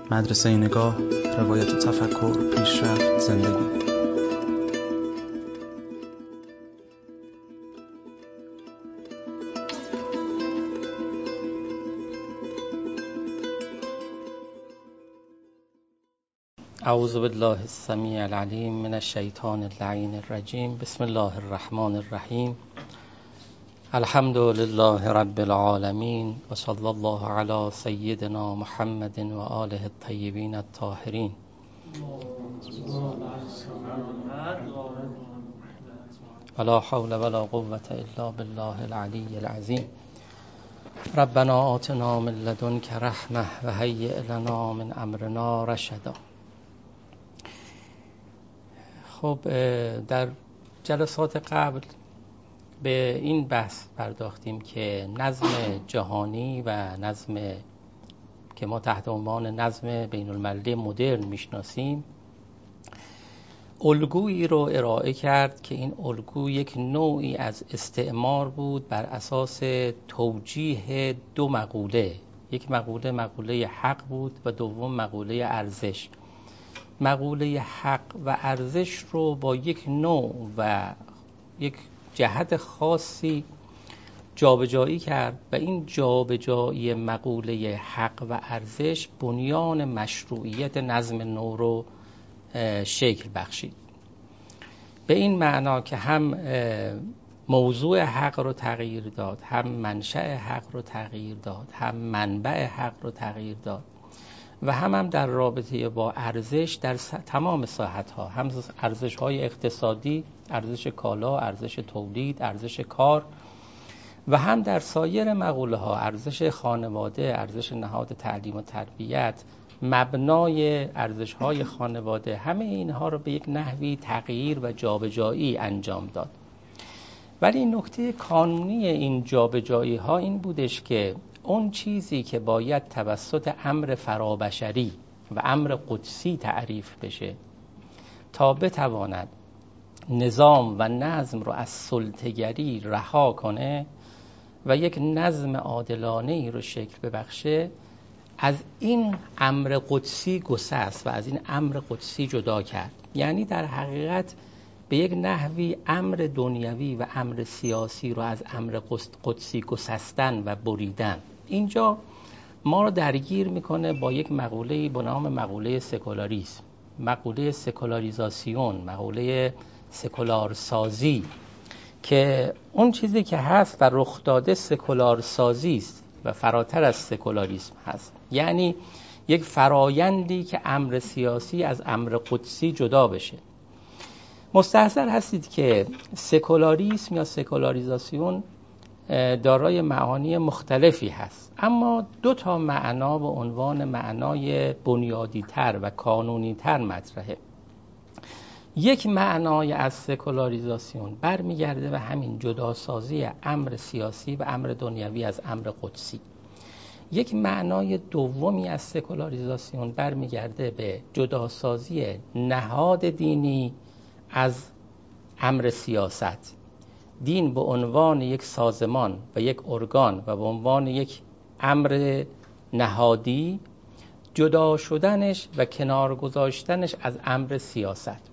مدرسه نگاه، روایت تفکر، پیشرفت، زندگی. اعوذ بالله السمیع العلیم من الشیطان اللعین الرجیم. بسم الله الرحمن الرحیم. الحمد لله رب العالمین و صلی الله علی سیدنا محمد و آله الطیبین الطاهرین. ولا حول ولا قوة الا بالله العلی العظیم. ربنا آتنا من لدنک رحمة و هیئ لنا من امرنا رشدا. خب در جلسات قبل به این بحث پرداختیم که نظم جهانی و نظم که ما تحت عنوان نظم بین المللی مدرن میشناسیم الگویی رو ارائه کرد که این الگو یک نوعی از استعمار بود بر اساس توجیه دو مقوله. یک مقوله حق بود و دوم مقوله ارزش. مقوله حق و ارزش رو با یک نوع و یک جهت خاصی جابجایی کرد و این جابجایی مقوله حق و ارزش بنیان مشروعیت نظم نو رو شکل بخشید. به این معنا که هم موضوع حق رو تغییر داد، هم منشأ حق رو تغییر داد، هم منبع حق رو تغییر داد و هم در رابطه با ارزش در تمام ساحت‌ها، هم ارزش‌های اقتصادی، ارزش کالا، ارزش تولید، ارزش کار و هم در سایر مقوله‌ها، ارزش خانواده، ارزش نهاد تعلیم و تربیت، مبنای ارزش‌های خانواده، همه اینها رو به یک نحوی تغییر و جابجایی انجام داد. ولی نکته کانونی این جابجایی‌ها این بودش که اون چیزی که باید توسط امر فرابشری و امر قدسی تعریف بشه تا بتواند نظام و نظم رو از سلطه‌گری رها کنه و یک نظم عادلانه‌ای رو شکل ببخشه، از این امر قدسی گسست و از این امر قدسی جدا کرد. یعنی در حقیقت به یک نحوی امر دنیوی و امر سیاسی رو از امر قدسی گسستن و بریدن. اینجا ما رو درگیر میکنه با یک مقوله‌ای به نام مقوله سکولاریسم، مقوله سکولاریزاسیون، مقوله سکولارسازی، که اون چیزی که هست و رخ داده سکولارسازی است و فراتر از سکولاریسم هست. یعنی یک فرایندی که امر سیاسی از امر قدسی جدا بشه. مستحضر هستید که سکولاریسم یا سکولاریزاسیون دارای معانی مختلفی هست، اما دو تا معنا به عنوان معنای بنیادی تر و قانونی تر مطرحه. یک معنای از سکولاریزاسیون برمیگرده به همین جداسازی امر سیاسی و امر دنیوی از امر قدسی. یک معنای دومی از سکولاریزاسیون برمیگرده به جداسازی نهاد دینی از امر سیاست. دین به عنوان یک سازمان و یک ارگان و به عنوان یک امر نهادی جدا شدنش و کنار گذاشتنش از امر سیاست.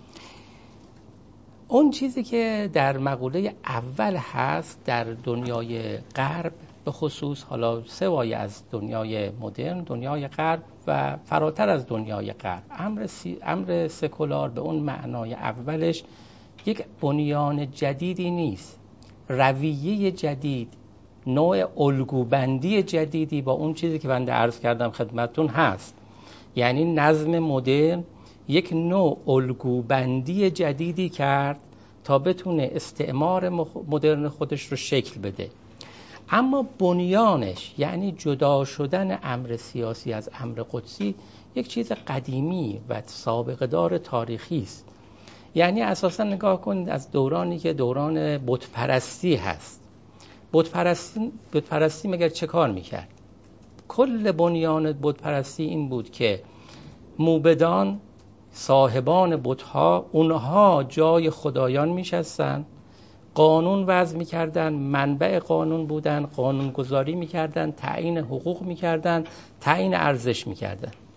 اون چیزی که در مقوله اول هست در دنیای غرب به خصوص، حالا سوای از دنیای مدرن، دنیای غرب و فراتر از دنیای غرب، امر سکولار به اون معنای اولش یک بنیان جدیدی نیست، رویه جدید، نوع الگوبندی جدیدی با اون چیزی که بنده عرض کردم خدمتون هست. یعنی نظم مدرن یک نوع الگوبندی جدیدی کرد تا بتونه استعمار مدرن خودش رو شکل بده، اما بنیانش یعنی جدا شدن امر سیاسی از امر قدسی یک چیز قدیمی و سابقه دار تاریخی است. یعنی اساسا نگاه کنید از دورانی که دوران بتپرستی هست. بتپرستی مگر چه کار میکرد؟ کل بنیان بتپرستی این بود که موبدان، صاحبان بتها، اونها جای خدایان میشستن، قانون وضع میکردن، منبع قانون بودن، قانون گذاری میکردن، تعیین حقوق میکردن، تعیین ارزش میکردن.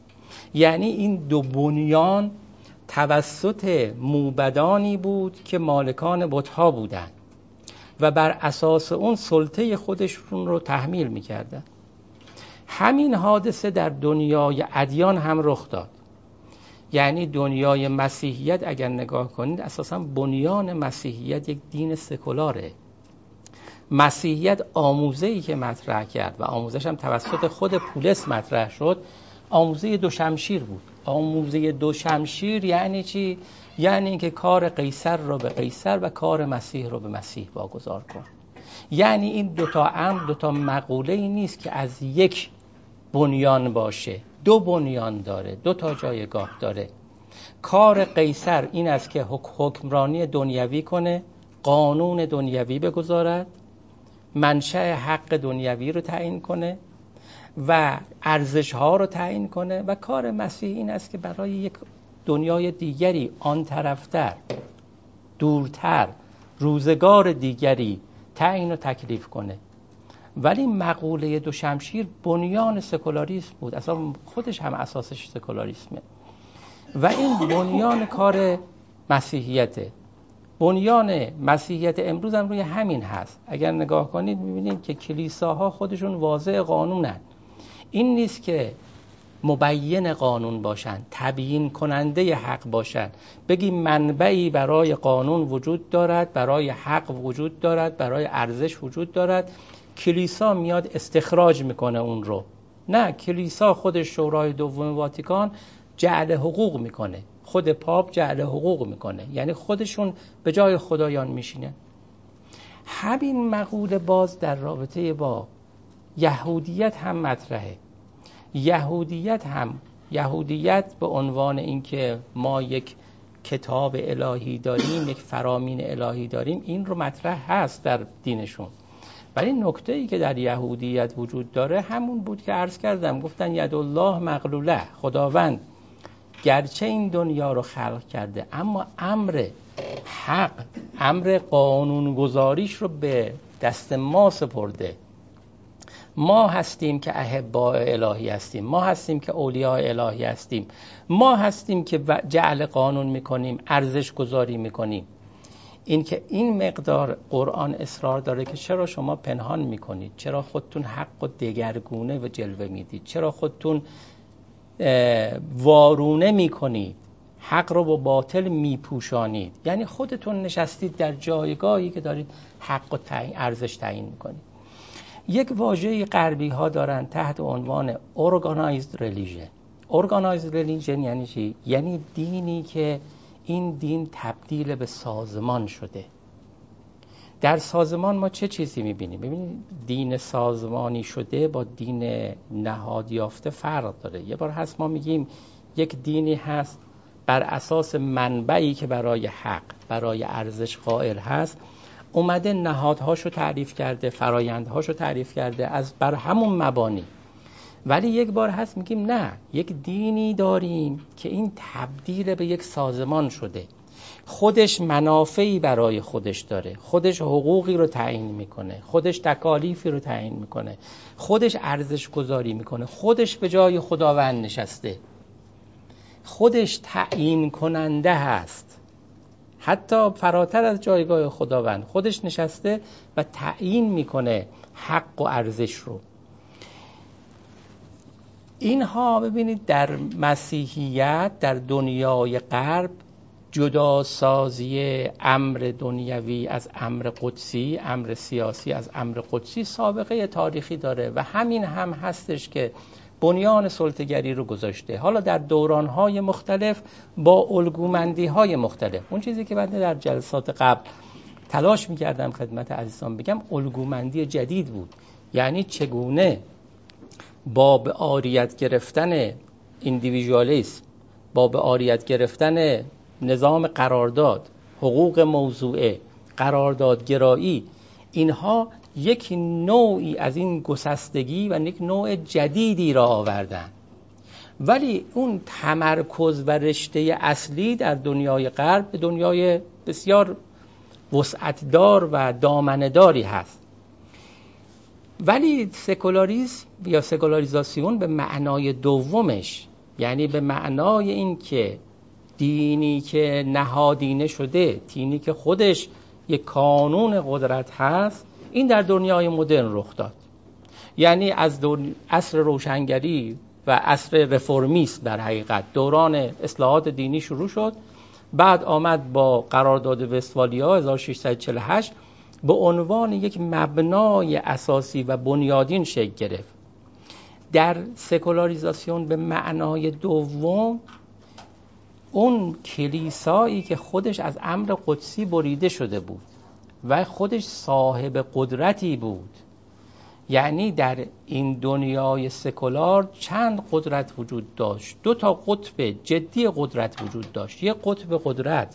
یعنی این دو بنیان توسط موبدانی بود که مالکان بت‌ها بودند و بر اساس اون سلطه خودشون رو تحمیل می‌کردند. همین حادثه در دنیای ادیان هم رخ داد. یعنی دنیای مسیحیت اگر نگاه کنید، اساساً بنیان مسیحیت یک دین سکولاره. مسیحیت آموزه‌ای که مطرح کرد و آموزش هم توسط خود پولس مطرح شد، آموزه دو شمشیر بود. آموزه دو شمشیر یعنی چی؟ یعنی اینکه کار قیصر رو به قیصر و کار مسیح رو به مسیح واگذار کن. یعنی این دوتا امر، دوتا مقوله ای نیست که از یک بنیان باشه، دو بنیان داره، دو تا جایگاه داره. کار قیصر این است که حکمرانی دنیوی کنه، قانون دنیوی بگذارد، منشأ حق دنیوی رو تعیین کنه و ارزش‌ها رو تعیین کنه، و کار مسیح این است که برای یک دنیای دیگری، آن طرفتر، دورتر، روزگار دیگری تعیین و تکلیف کنه. ولی مقوله دو شمشیر بنیان سکولاریسم بود، اصلا خودش هم اساسش سکولاریسمه و این بنیان کار مسیحیته. بنیان مسیحیت امروز هم روی همین هست. اگر نگاه کنید می‌بینید که کلیساها خودشون واضع قانونن. این نیست که مبین قانون باشن، تبیین کننده حق باشن، بگیم منبعی برای قانون وجود دارد، برای حق وجود دارد، برای ارزش وجود دارد، کلیسا میاد استخراج میکنه اون رو. نه، کلیسا خودش شورای دوم واتیکان جعل حقوق میکنه، خود پاپ جعل حقوق میکنه، یعنی خودشون به جای خدایان میشینه. همین مقوله باز در رابطه با یهودیت هم مطرحه. یهودیت به عنوان اینکه ما یک کتاب الهی داریم، یک فرامین الهی داریم، این رو مطرح هست در دینشون. ولی نکته‌ای که در یهودیت وجود داره همون بود که عرض کردم، گفتن یدالله مغلوله، خداوند گرچه این دنیا رو خلق کرده اما امر حق، امر قانونگذاریش رو به دست ما سپرده. ما هستیم که احباء الهی هستیم، ما هستیم که اولیاء الهی هستیم، ما هستیم که جعل قانون میکنیم، ارزش گذاری میکنیم. این که این مقدار قرآن اصرار داره که چرا شما پنهان میکنید، چرا خودتون حق و دگرگونه و جلوه میدید، چرا خودتون وارونه میکنید، حق رو با باطل میپوشانید، یعنی خودتون نشستید در جایگاهی که دارید حق و ارزش تعیین میکنید. یک واژه غربی ها دارن تحت عنوان organized religion. organized religion یعنی چی؟ یعنی دینی که این دین تبدیل به سازمان شده. در سازمان ما چه چیزی میبینیم؟ ببینید دین سازمانی شده با دین نهاد یافته فرق داره. یه بار هست ما میگیم یک دینی هست بر اساس منبعی که برای حق، برای ارزش قائل هست، اومده نهادهاشو تعریف کرده، فرایندهاشو تعریف کرده از بر همون مبانی. ولی یک بار هست میگیم نه، یک دینی داریم که این تبدیل به یک سازمان شده، خودش منافعی برای خودش داره، خودش حقوقی رو تعیین میکنه، خودش تکالیفی رو تعیین میکنه، خودش ارزش گذاری میکنه، خودش به جای خداوند نشسته، خودش تعیین کننده هست، حتی فراتر از جایگاه خداوند خودش نشسته و تعیین میکنه حق و ارزش رو. اینها ببینید در مسیحیت، در دنیای غرب، جداسازی امر دنیوی از امر قدسی، امر سیاسی از امر قدسی سابقه تاریخی داره و همین هم هستش که بنیان سلطه‌گری رو گذاشته. حالا در دوران‌های مختلف با الگومندی‌های مختلف. اون چیزی که من در جلسات قبل تلاش می‌کردم خدمت عزیزان بگم الگومندی جدید بود. یعنی چگونه با به عاریت گرفتن ایندیویژوالیسم، با به عاریت گرفتن نظام قرارداد، حقوق موضوعه، قراردادگرایی، اینها یک نوعی از این گسستگی و یک نوع جدیدی را آوردن. ولی اون تمرکز و رشته اصلی در دنیای غرب به دنیای بسیار وسعتدار و دامنه‌داری هست. ولی سکولاریسم یا سکولاریزاسیون به معنای دومش یعنی به معنای این که دینی که نهادینه شده، دینی که خودش یک کانون قدرت هست، این در دنیای مدرن رخ داد. یعنی از عصر روشنگری و عصر رفرمیسم در حقیقت دوران اصلاحات دینی شروع شد، بعد آمد با قرارداد وستفالیا 1648 به عنوان یک مبنای اساسی و بنیادین شکل گرفت. در سکولاریزاسیون به معنای دوم، اون کلیسایی که خودش از امر قدسی بریده شده بود و خودش صاحب قدرتی بود، یعنی در این دنیای سکولار چند قدرت وجود داشت، 2 تا قطب جدی قدرت وجود داشت. یک قطب قدرت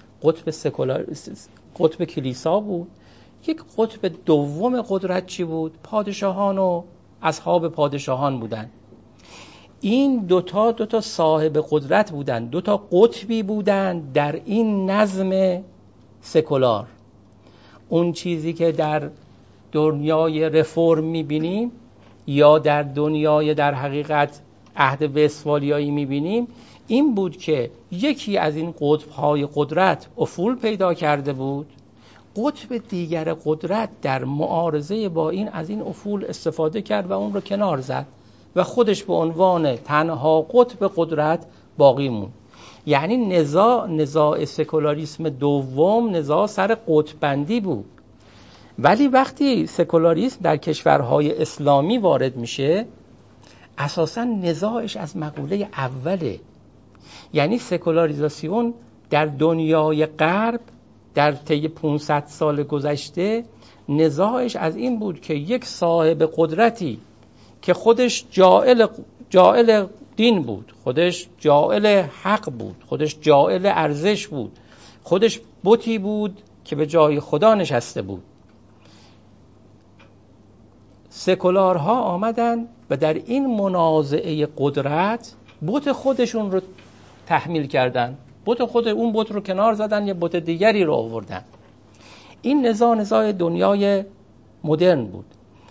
قطب کلیسا بود، یک قطب دوم قدرت چی بود؟ پادشاهان و اصحاب پادشاهان بودن. این دو تا صاحب قدرت بودن، 2 تا قطبی بودن در این نظم سکولار. اون چیزی که در دنیای رفرم میبینیم یا در دنیای در حقیقت عهد وستفالیایی میبینیم این بود که یکی از این قطب‌های قدرت افول پیدا کرده بود، قطب دیگر قدرت در معارضه با این از این افول استفاده کرد و اون رو کنار زد و خودش به عنوان تنها قطب قدرت باقی موند. یعنی نزاع سکولاریسم دوم نزاع سر قطب بندی بود. ولی وقتی سکولاریسم در کشورهای اسلامی وارد میشه، اساساً نزاعش از مقوله اوله. یعنی سکولاریزاسیون در دنیای غرب در طی 500 سال گذشته نزاعش از این بود که یک صاحب قدرتی که خودش جائل دین بود، خودش جائل حق بود، خودش جائل ارزش بود، خودش بتی بود که به جای خدا نشسته بود. سکولارها آمدن و در این منازعه قدرت بت خودشون رو تحمیل کردن، اون بت رو کنار زدن، یه بت دیگری رو آوردن. این نزاع دنیای مدرن بود.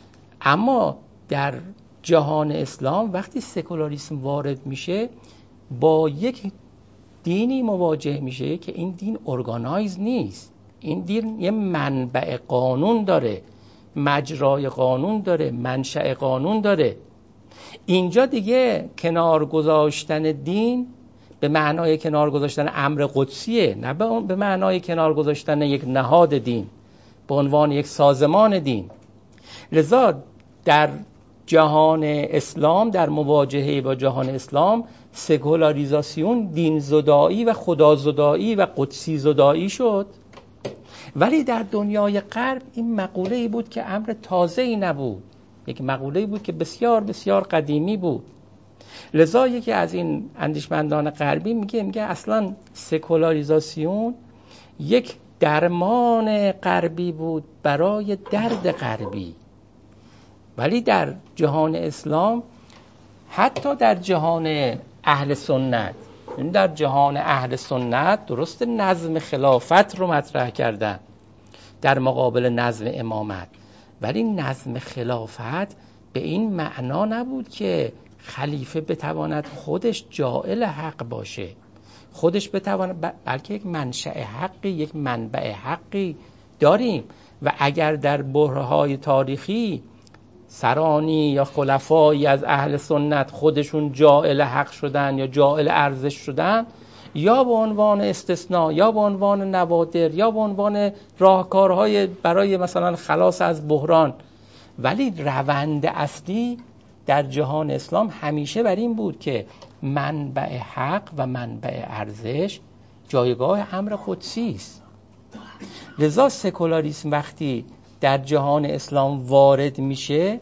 اما در جهان اسلام وقتی سکولاریسم وارد میشه با یک دینی مواجه میشه که این دین ارگانایز نیست. این دین یه منبع قانون داره، مجرای قانون داره، منشأ قانون داره. اینجا دیگه کنار گذاشتن دین به معنای کنار گذاشتن امر قدسیه، نه به معنای کنار گذاشتن یک نهاد دین به عنوان یک سازمان دین. لذا در جهان اسلام، در مواجهه با جهان اسلام، سکولاریزاسیون دین زدایی و خدا زدایی و قدسی زدایی شد. ولی در دنیای غرب این مقوله‌ای بود که امر تازه‌ای نبود، یک مقوله‌ای بود که بسیار بسیار قدیمی بود. لذا یکی از این اندیشمندان غربی میگه اصلا سکولاریزاسیون یک درمان غربی بود برای درد غربی. ولی در جهان اسلام، حتی در جهان اهل سنت، یعنی در جهان اهل سنت درست نظم خلافت رو مطرح کردن در مقابل نظم امامت، ولی نظم خلافت به این معنا نبود که خلیفه بتواند خودش جائل حق باشه، خودش بتواند، بلکه یک منشأ حقی، یک منبع حقی داریم. و اگر در بحرهای تاریخی سرانی یا خلفایی از اهل سنت خودشون جائل حق شدن یا جائل ارزش شدن، یا به عنوان استثناء یا به عنوان نوادر یا به عنوان راهکارهای برای مثلا خلاص از بحران، ولی روند اصلی در جهان اسلام همیشه بر این بود که منبع حق و منبع ارزش جایگاه امر قدسی است. لذا سکولاریسم وقتی در جهان اسلام وارد میشه،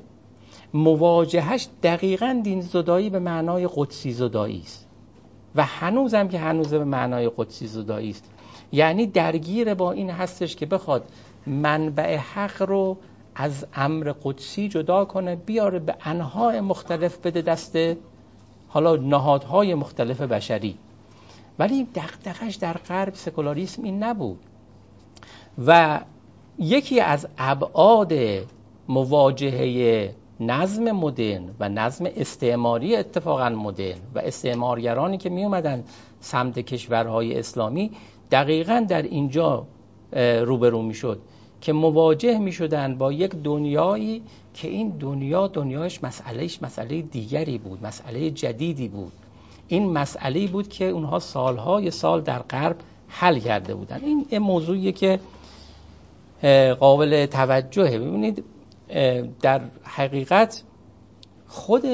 مواجهش دقیقاً دین زدایی به معنای قدسی زدایی است و هنوزم که هنوز به معنای قدسی زدایی است. یعنی درگیر با این هستش که بخواد منبع حق رو از امر قدسی جدا کنه، بیاره به انواع مختلف بده دست حالا نهادهای مختلف بشری. ولی دغدغش در غرب سکولاریسم این نبود. و یکی از ابعاد مواجهه نظم مدرن و نظم استعماری اتفاقا مدرن و استعمارگرانی که می اومدن سمت کشورهای اسلامی دقیقاً در اینجا روبرو می شد که مواجه می شدن با یک دنیایی که این دنیایش مسئله دیگری بود، مسئله جدیدی بود. این مسئله بود که اونها سالهای سال در غرب حل کرده بودن. این موضوعیه که قابل توجهه. ببینید در حقیقت خود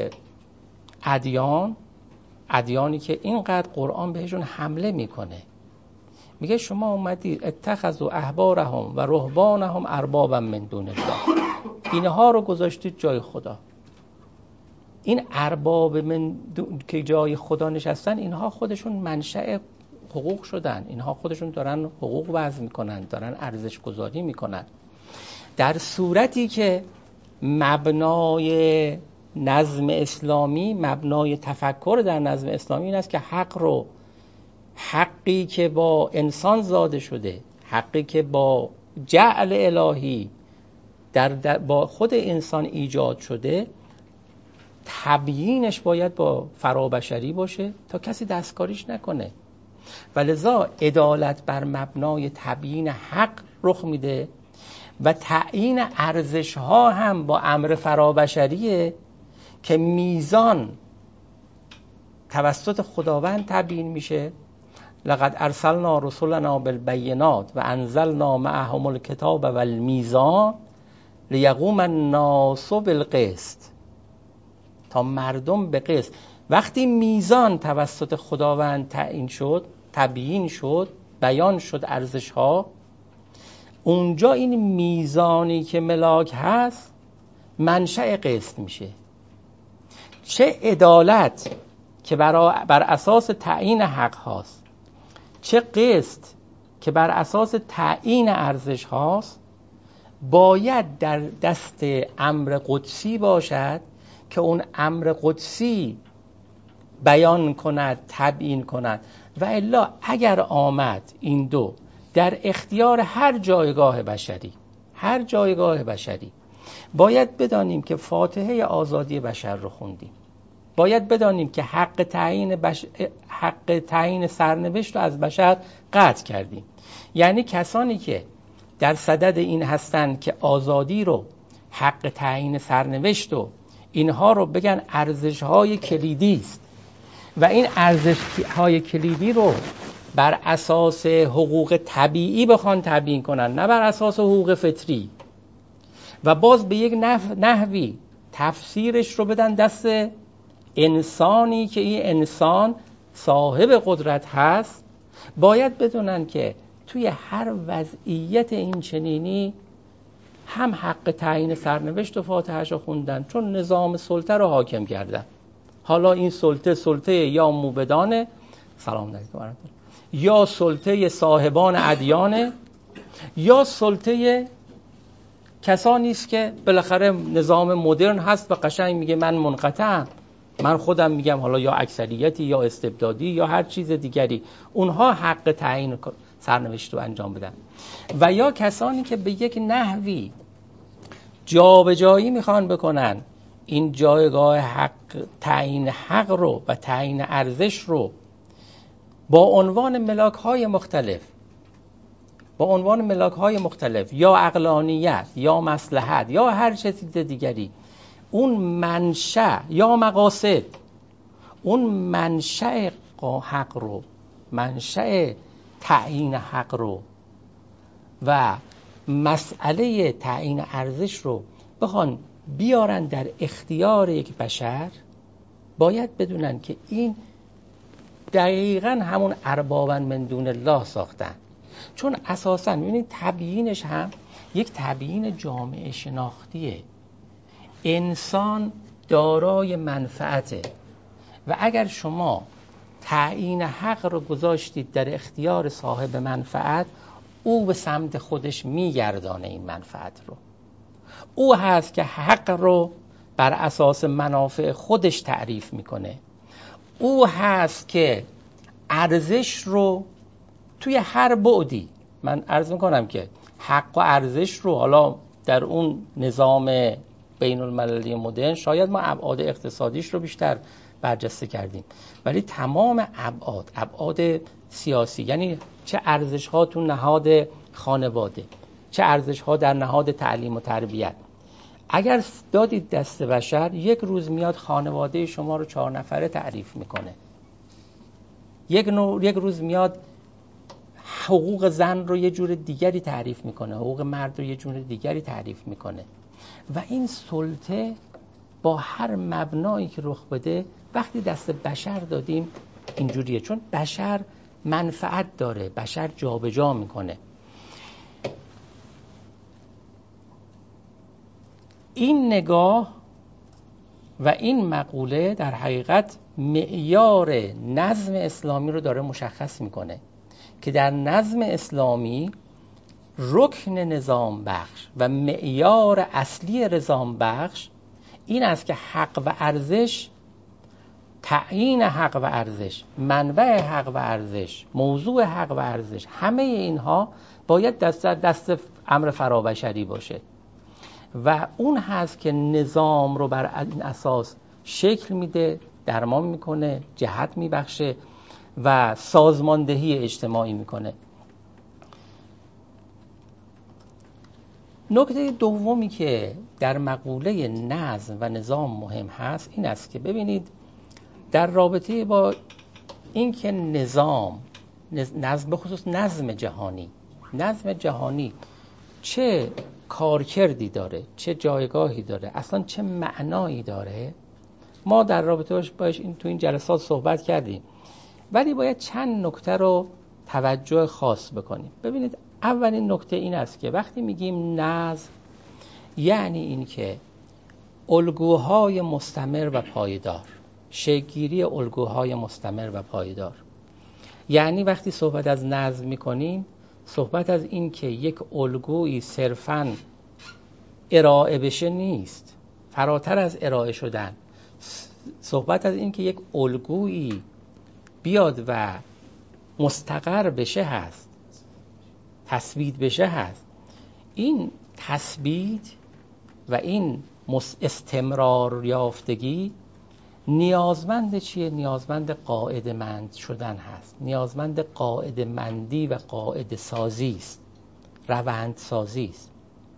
ادیانی که اینقدر قرآن بهشون حمله میکنه، میگه شما اومدید اتخذوا احبارهم و رهبانهم اربابا من دون الله، اینها رو گذاشتید جای خدا. این ارباب که جای خدا نشستن، اینها خودشون منشأ حقوق شدن، اینها خودشون دارن حقوق وضع میکنن، دارن ارزش گذاری میکنن. در صورتی که مبنای نظم اسلامی، مبنای تفکر در نظم اسلامی این است که حقی که با انسان زاده شده، حقی که با جعل الهی با خود انسان ایجاد شده، تبیینش باید با فرابشری باشه تا کسی دستکاریش نکنه. و لذا عدالت بر مبنای تبیین حق رخ میده و تعیین ارزش ها هم با امر فرابشریه که میزان توسط خداوند تبیین میشه. لقد ارسلنا رسلنا بالبینات و انزلنا معهم الکتاب والمیزان لیقوم الناس بالقسط، تا مردم به قسط. وقتی میزان توسط خداوند تعیین شد، تبیین شد، بیان شد ارزش ها، اونجا این میزانی که ملاک هست منشأ قسط میشه. چه عدالت که بر اساس تعیین حق هاست، چه قسط که بر اساس تعیین ارزش هاست، باید در دست امر قدسی باشد که اون امر قدسی بیان کند، تبیین کند. و الا اگر آمد این دو در اختیار هر جایگاه بشری، باید بدانیم که فاتحه آزادی بشر رو خوندیم، باید بدانیم که حق تعیین سرنوشت رو از بشر قطع کردیم. یعنی کسانی که در صدد این هستند که آزادی رو، حق تعیین سرنوشت رو، اینها رو بگن ارزش‌های کلیدی است و این ارزش‌های کلیدی رو بر اساس حقوق طبیعی بخوان تبیین کنن، نه بر اساس حقوق فطری، و باز به یک نحوی تفسیرش رو بدن دست انسانی که این انسان صاحب قدرت هست، باید بدونن که توی هر وضعیت این چنینی هم حق تعیین سرنوشت و فاتحه‌اش رو خوندن، چون نظام سلطه رو حاکم کردن. حالا این سلطه یا موبدانه، سلام علیکم، یا سلطه صاحبان ادیانه، یا سلطه کسانی است که بالاخره نظام مدرن هست و قشنگ میگه من منقطعم، من خودم میگم، حالا یا اکثریتی یا استبدادی یا هر چیز دیگری، اونها حق تعیین سرنوشت رو انجام بدن. و یا کسانی که به یک نحوی جابجایی میخوان بکنن این جایگاه حق، تعیین حق رو و تعیین ارزش رو با عنوان ملاک‌های مختلف یا عقلانیت یا مصلحت یا هر چیز دیگری، اون منشأ یا مقاصد، اون منشأ حق رو، منشأ تعیین حق رو و مسئله تعیین ارزش رو بخوان بیارن در اختیار یک بشر، باید بدونن که این دقیقاً همون اربابا من دون الله ساختن. چون اساساً ببینید تبیینش هم یک تبیین جامعه شناختیه. انسان دارای منفعته و اگر شما تعیین حق رو گذاشتید در اختیار صاحب منفعت، او به سمت خودش میگردانه این منفعت رو. او هست که حق رو بر اساس منافع خودش تعریف میکنه. او هست که ارزش رو توی هر بعدی، من عرض میکنم که حق و ارزش رو حالا در اون نظام بین المللی مدرن شاید ما ابعاد اقتصادیش رو بیشتر برجسته کردیم، ولی تمام ابعاد سیاسی، یعنی چه ارزش ها تو نهاد خانواده، چه ارزش ها در نهاد تعلیم و تربیت، اگر دادید دست بشر، یک روز میاد خانواده شما رو 4 نفره تعریف میکنه، یک روز میاد حقوق زن رو یه جور دیگری تعریف میکنه، حقوق مرد رو یه جور دیگری تعریف میکنه. و این سلطه با هر مبنایی که رخ بده وقتی دست بشر دادیم اینجوریه، چون بشر منفعت داره، بشر جابجا میکنه. این نگاه و این مقوله در حقیقت معیار نظم اسلامی رو داره مشخص میکنه که در نظم اسلامی رکن نظام بخش و معیار اصلی نظام بخش این است که حق و ارزش، تعیین حق و ارزش، منبع حق و ارزش، موضوع حق و ارزش، همه اینها باید دست امر فرابشری باشه و اون هست که نظام رو بر این اساس شکل میده، درمان میکنه، جهت میبخشه و سازماندهی اجتماعی میکنه. نکته دومی که در مقوله نظم و نظام مهم هست این است که ببینید در رابطه با اینکه نظام به خصوص نظم جهانی چه کارکردی داره، چه جایگاهی داره، اصلا چه معنایی داره، ما در رابطه باش تو این جلسات صحبت کردیم، ولی باید چند نکته رو توجه خاص بکنیم. ببینید اولین نکته این است که وقتی میگیم نظم یعنی این که الگوهای مستمر و پایدار، شکل‌گیری الگوهای مستمر و پایدار. یعنی وقتی صحبت از نظم میکنیم صحبت از این که یک الگویی صرفاً ارائه بشه نیست، فراتر از ارائه شدن، صحبت از این که یک الگویی بیاد و مستقر بشه هست، تثبیت بشه هست. این تثبیت و این استمرار یافتگی نیازمند چیه؟ نیازمند قاعده مند شدن هست، نیازمند قاعده مندی و قاعده سازی است، روند سازی است.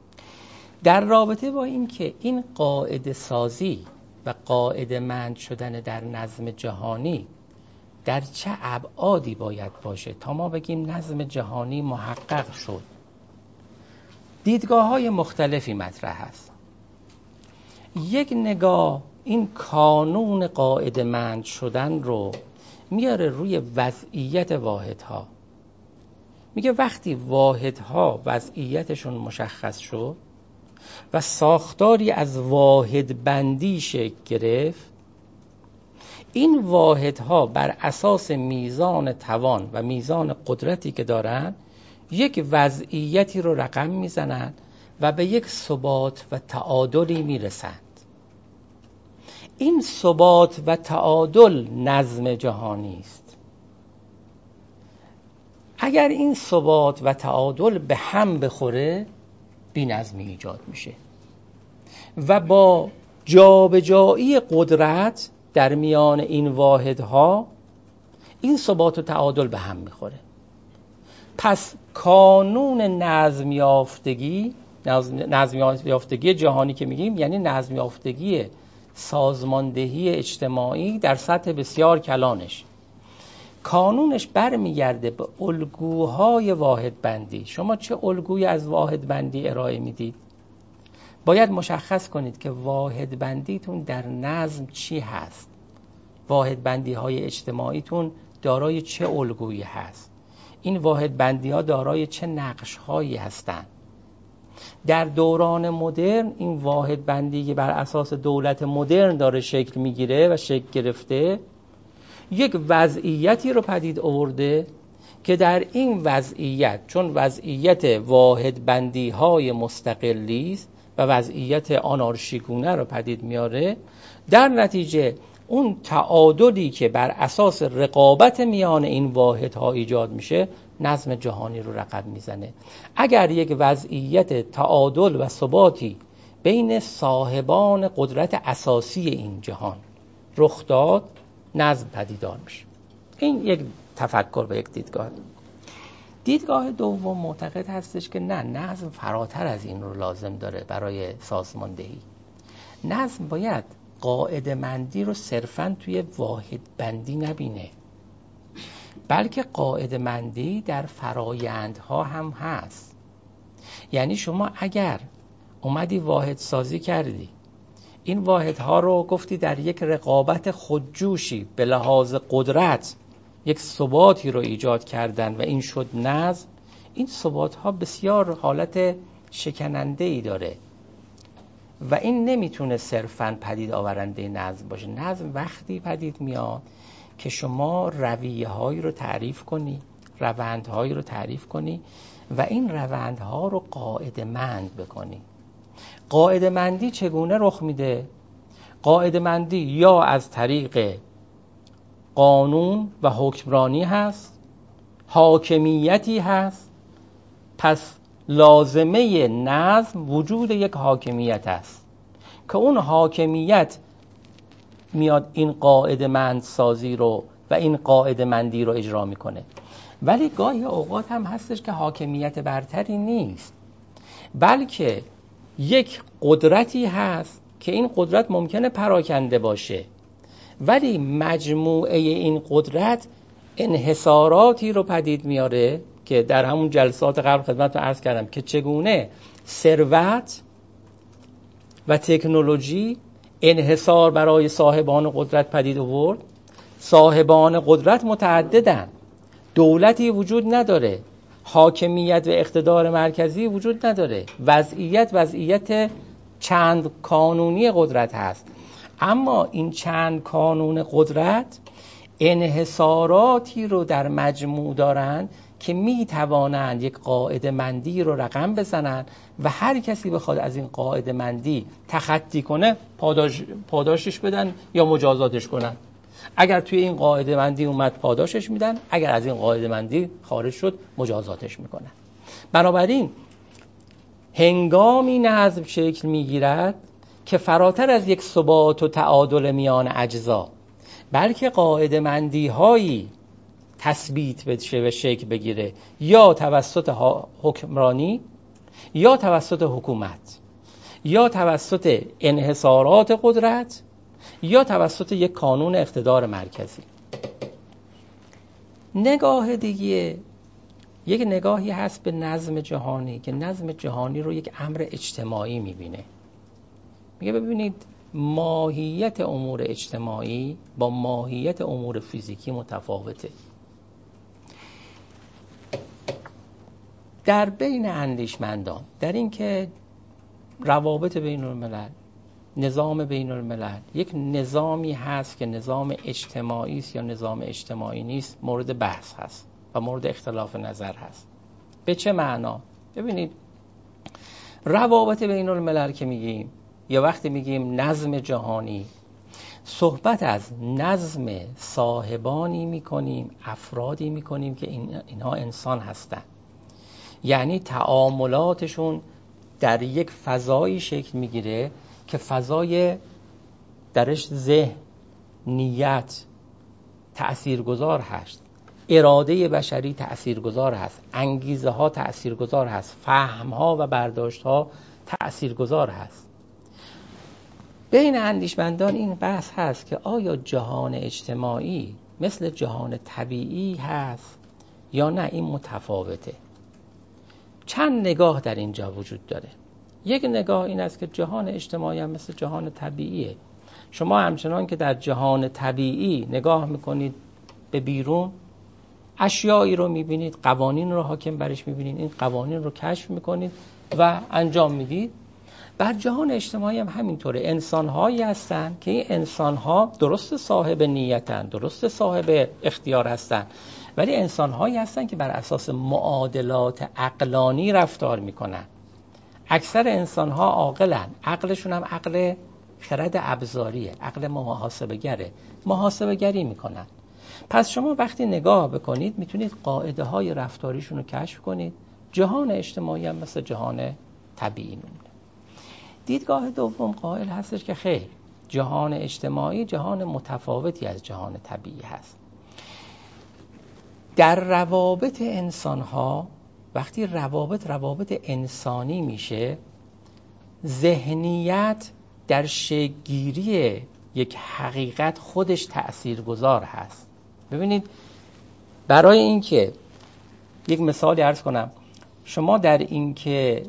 در رابطه با این که این قاعده سازی و قاعده مند شدن در نظم جهانی در چه ابعادی باید باشه تا ما بگیم نظم جهانی محقق شد، دیدگاه‌های مختلفی مطرح است. یک نگاه این کانون قاعده مند شدن رو میاره روی وضعیت واحدها، میگه وقتی واحدها وضعیتشون مشخص شد و ساختاری از واحد بندی شکل گرفت، این واحدها بر اساس میزان توان و میزان قدرتی که دارن یک وضعیتی رو رقم میزنن و به یک ثبات و تعادلی میرسند. این ثبات و تعادل نظم جهانی است. اگر این ثبات و تعادل به هم بخوره بی‌نظمی ایجاد میشه و با جابجایی قدرت در میان این واحدها این ثبات و تعادل به هم میخوره. پس کانون نظم یافتگی جهانی که میگیم یعنی نظم یافتگی سازماندهی اجتماعی در سطح بسیار کلانش، کانونش برمیگرده به الگوهای واحد بندی. شما چه الگویی از واحد بندی ارائه میدید؟ باید مشخص کنید که واحد بندیتون در نظم چی هست، واحد بندی های اجتماعیتون دارای چه الگویی هست، این واحد بندی ها دارای چه نقش هایی هستند. در دوران مدرن این واحد بندی که بر اساس دولت مدرن داره شکل میگیره و شکل گرفته یک وضعیتی رو پدید آورده که در این وضعیت، چون وضعیت واحد بندی های مستقلی است و وضعیت آنارشیگونه رو پدید میاره، در نتیجه اون تعادلی که بر اساس رقابت میان این واحدها ایجاد میشه نظم جهانی رو رقم میزنه. اگر یک وضعیت تعادل و ثباتی بین صاحبان قدرت اساسی این جهان رخ داد، نظم پدیدار میشه. این یک تفکر و یک دیدگاه. دیدگاه دوم معتقد هستش که نه، نظم فراتر از این رو لازم داره برای سازماندهی. نظم باید قاعده مندی رو صرفاً توی واحد بندی نبینه، بلکه قاعده مندی در فرایندها هم هست. یعنی شما اگر اومدی واحد سازی کردی، این واحدها رو گفتی در یک رقابت خودجوشی به لحاظ قدرت یک ثباتی رو ایجاد کردن و این شد نظم، این ثبات‌ها بسیار حالت شکننده‌ای داره و این نمیتونه صرفاً پدید آورنده نظم باشه. نظم وقتی پدید میاد که شما رویه‌هایی رو تعریف کنی، روندهایی رو تعریف کنی و این روندها رو قاعده مند بکنی. قاعده مندی چگونه رخ میده؟ قاعده مندی یا از طریق قانون و حکمرانی هست، حاکمیتی هست. پس لازمه نظم وجود یک حاکمیت است که اون حاکمیت میاد این قاعده مند سازی رو و این قاعده مندی رو اجرا میکنه. ولی گاهی اوقات هم هستش که حاکمیت برتری نیست، بلکه یک قدرتی هست که این قدرت ممکنه پراکنده باشه، ولی مجموعه این قدرت انحصاراتی رو پدید میاره که در همون جلسات قبل خدمتتون عرض کردم که چگونه ثروت و تکنولوژی انحصار برای صاحبان قدرت پدید آورد. صاحبان قدرت متعددن، دولتی وجود نداره، حاکمیت و اقتدار مرکزی وجود نداره، وضعیت چند کانونی قدرت هست. اما این چند کانون قدرت انحصاراتی رو در مجموع دارن که می توانند یک قاعده مندی رو رقم بزنن و هر کسی بخواد از این قاعده مندی تخطی کنه پاداشش بدن یا مجازاتش کنن. اگر توی این قاعده مندی اومد پاداشش میدن، اگر از این قاعده مندی خارج شد مجازاتش میکنن. بنابراین هنگامی نظم شکل میگیرد که فراتر از یک ثبات و تعادل میان اجزا، بلکه قاعده مندی هایی تثبیت بشه و شکل بگیره، یا توسط حکمرانی، یا توسط حکومت، یا توسط انحصارات قدرت، یا توسط یک کانون اقتدار مرکزی. نگاه دیگه، یک نگاهی هست به نظم جهانی که نظم جهانی رو یک امر اجتماعی میبینه. میگه ببینید ماهیت امور اجتماعی با ماهیت امور فیزیکی متفاوته. در بین اندیشمندان در این که روابط بین الملل، نظام بین الملل یک نظامی هست که نظام اجتماعی است یا نظام اجتماعی نیست، مورد بحث هست و مورد اختلاف نظر هست. به چه معنا؟ ببینید روابط بین الملل که میگیم یا وقتی میگیم نظم جهانی، صحبت از نظم صاحبانی میکنیم، افرادی میکنیم که اینها انسان هستند. یعنی تعاملاتشون در یک فضایی شکل میگیره که فضای درش ذهن، نیت تأثیرگذار هست، اراده بشری تأثیرگذار هست، انگیزه ها تأثیرگذار هست، فهم ها و برداشت ها تأثیرگذار هست. بین اندیشمندان این بحث هست که آیا جهان اجتماعی مثل جهان طبیعی هست یا نه این متفاوته. چند نگاه در اینجا وجود داره. یک نگاه این است که جهان اجتماعی هم مثل جهان طبیعیه. شما همچنان که در جهان طبیعی نگاه میکنید به بیرون، اشیایی رو میبینید، قوانین رو حاکم برش میبینید، این قوانین رو کشف میکنید و انجام میدید. بر جهان اجتماعی هم همینطوره. انسان‌هایی هستن که این انسان‌ها درست صاحب نیتن، درست صاحب اختیار هستن، ولی انسان‌هایی هستن که بر اساس معادلات عقلانی رفتار میکنن. اکثر انسان‌ها عاقلن، عقلشون هم عقل خرد ابزاریه، عقل محاسبه‌گره، محاسبه‌گری میکنن. پس شما وقتی نگاه بکنید میتونید قاعده‌های رفتاریشون رو کشف کنید. جهان اجتماعی هم مثل جهان طبیعی میمونه. دیدگاه دوم قائل هستش که خیر، جهان اجتماعی جهان متفاوتی از جهان طبیعی هست. در روابط انسان‌ها وقتی روابط انسانی میشه، ذهنیت در شکل‌گیری یک حقیقت خودش تأثیرگذار هست. ببینید، برای اینکه یک مثالی عرض کنم، شما در اینکه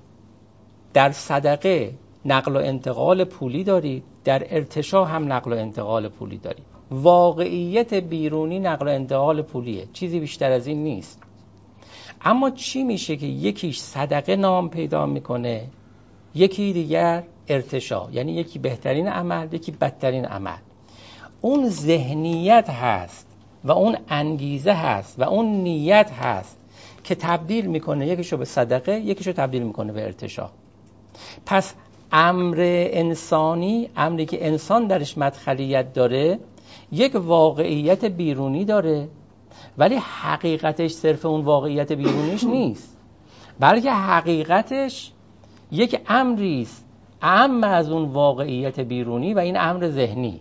در صدقه نقل و انتقال پولی دارید، در ارتشاء هم نقل و انتقال پولی دارید. واقعیت بیرونی نقل و انتقال پولیه، چیزی بیشتر از این نیست. اما چی میشه که یکیش صدقه نام پیدا میکنه، یکی دیگر ارتشاء، یعنی یکی بهترین عمل، یکی بدترین عمل. اون ذهنیت هست و اون انگیزه هست و اون نیت هست که تبدیل میکنه یکیشو به صدقه، یکیشو تبدیل میکنه به ارتشاء. پس امر انسانی، امری که انسان درش مدخلیت داره، یک واقعیت بیرونی داره، ولی حقیقتش صرف اون واقعیت بیرونیش نیست، بلکه حقیقتش یک امریست اعم از اون واقعیت بیرونی و این امر ذهنی.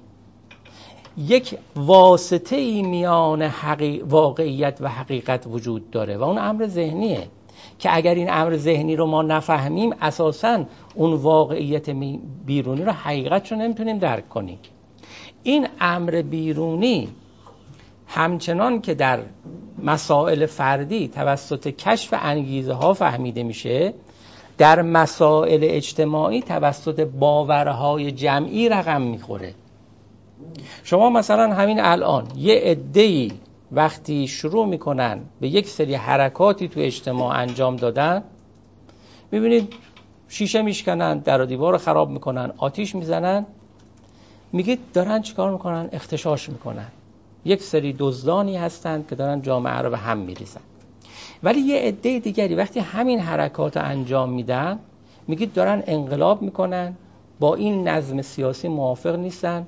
یک واسطه ای میان واقعیت و حقیقت وجود داره و اون امر ذهنیه که اگر این امر ذهنی رو ما نفهمیم، اساساً اون واقعیت بیرونی رو، حقیقت رو نمیتونیم درک کنیم. این امر بیرونی همچنان که در مسائل فردی توسط کشف انگیزه ها فهمیده میشه، در مسائل اجتماعی توسط باورهای جمعی رقم میخوره. شما مثلا همین الان یه عده‌ای وقتی شروع میکنن به یک سری حرکاتی تو اجتماع انجام دادن، میبینید شیشه میشکنن، در و دیوار رو خراب میکنن، آتیش میزنن، میگید دارن چیکار میکنن؟ اغتشاش میکنن. یک سری دزدانی هستن که دارن جامعه رو به هم میریزن. ولی یه عده دیگری وقتی همین حرکات رو انجام میدن، میگید دارن انقلاب میکنن، با این نظم سیاسی موافق نیستن،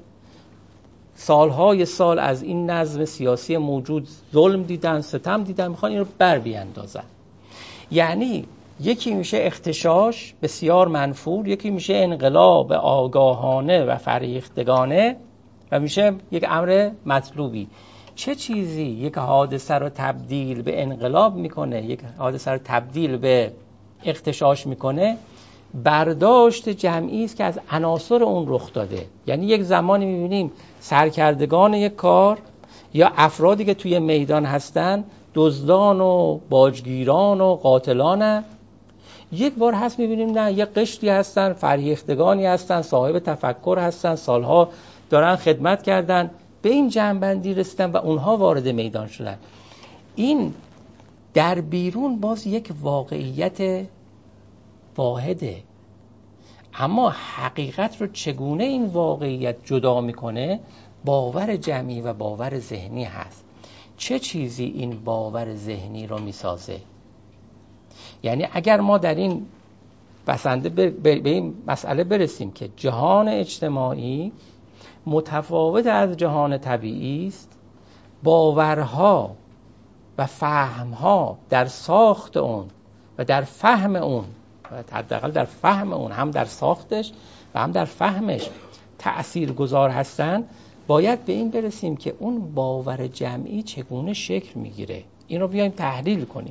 سالهای سال از این نظم سیاسی موجود ظلم دیدن، ستم دیدن، میخوان این رو بر بیاندازن. یعنی یکی میشه اغتشاش بسیار منفور، یکی میشه انقلاب آگاهانه و فریختگانه و میشه یک امر مطلوبی. چه چیزی یک حادثه رو تبدیل به انقلاب میکنه، یک حادثه رو تبدیل به اغتشاش میکنه؟ برداشت جمعی است که از عناصر اون رخ داده. یعنی یک زمانی میبینیم سرکردگان یک کار یا افرادی که توی میدان هستن دزدان و باجگیران و قاتلان، یک بار هست میبینیم نه، یک قشری هستن، فرهیختگانی هستن، صاحب تفکر هستن، سالها دارن خدمت کردن، به این جنبندی رسیدن و اونها وارد میدان شدن. این در بیرون باز یک واقعیت واحده، اما حقیقت رو چگونه این واقعیت جدا میکنه؟ باور جمعی و باور ذهنی هست. چه چیزی این باور ذهنی رو میسازه؟ یعنی اگر ما در این بسنده به این مسئله برسیم که جهان اجتماعی متفاوت از جهان طبیعی است، باورها و فهمها در ساخت اون و در فهم اون، حداقل در فهم اون، هم در ساختش و هم در فهمش تأثیرگذار هستن، باید به این برسیم که اون باور جمعی چگونه شکل میگیره. این رو بیایم تحلیل کنیم.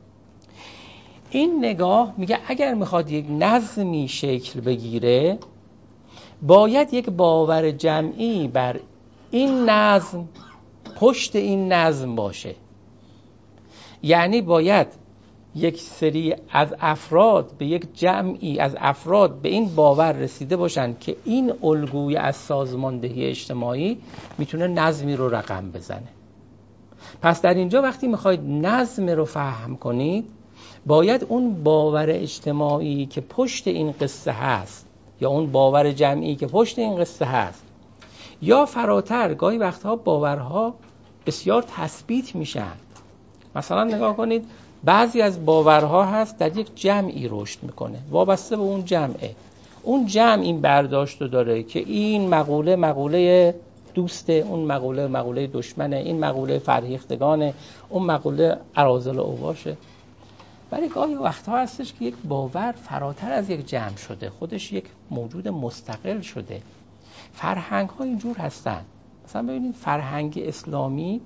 این نگاه میگه اگر میخواد یک نظمی شکل بگیره، باید یک باور جمعی بر این نظم پشت این نظم باشه. یعنی باید یک سری از افراد به یک جمعی از افراد به این باور رسیده باشن که این الگوی از سازماندهی اجتماعی میتونه نظمی رو رقم بزنه. پس در اینجا وقتی میخواید نظم رو فهم کنید، باید اون باور اجتماعی که پشت این قصه هست یا اون باور جمعی که پشت این قصه هست، یا فراتر گاهی وقتها باورها بسیار تثبیت میشن. مثلا نگاه کنید، بعضی از باورها هست در یک جمعی رشد میکنه، وابسته به اون جمعه. اون جمع این برداشت رو داره که این مقوله دوسته، اون مقوله دشمنه، این مقوله فرهیختگانه، اون مقوله اراذل و اوباشه. ولی گاهی وقتها هستش که یک باور فراتر از یک جمع شده، خودش یک موجود مستقل شده. فرهنگ ها اینجور هستن. مثلا ببینید فرهنگ اسلامی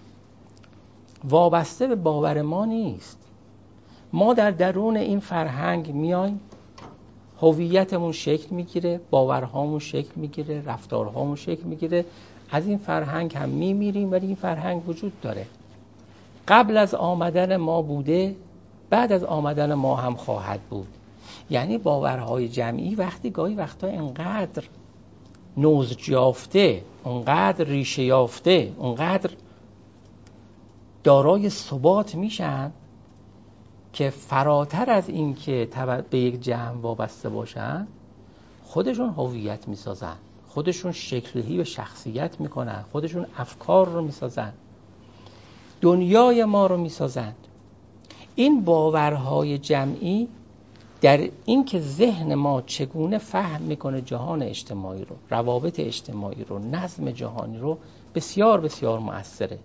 وابسته به باور ما نیست. ما در درون این فرهنگ میایم، هویتمون شکل میگیره، باورهامون شکل میگیره، رفتارهامون شکل میگیره، از این فرهنگ هم میمیریم، ولی این فرهنگ وجود داره. قبل از آمدن ما بوده، بعد از آمدن ما هم خواهد بود. یعنی باورهای جمعی وقتی گاهی وقتا انقدر نضج یافته، انقدر ریشه یافته، انقدر دارای ثبات میشن که فراتر از این که به یک جمع وابسته باشن، خودشون هویت میسازن، خودشون شکل‌دهی به شخصیت میکنن، خودشون افکار رو میسازن، دنیای ما رو میسازن. این باورهای جمعی در این که ذهن ما چگونه فهم میکنه جهان اجتماعی رو، روابط اجتماعی رو، نظم جهانی رو، بسیار بسیار مؤثره.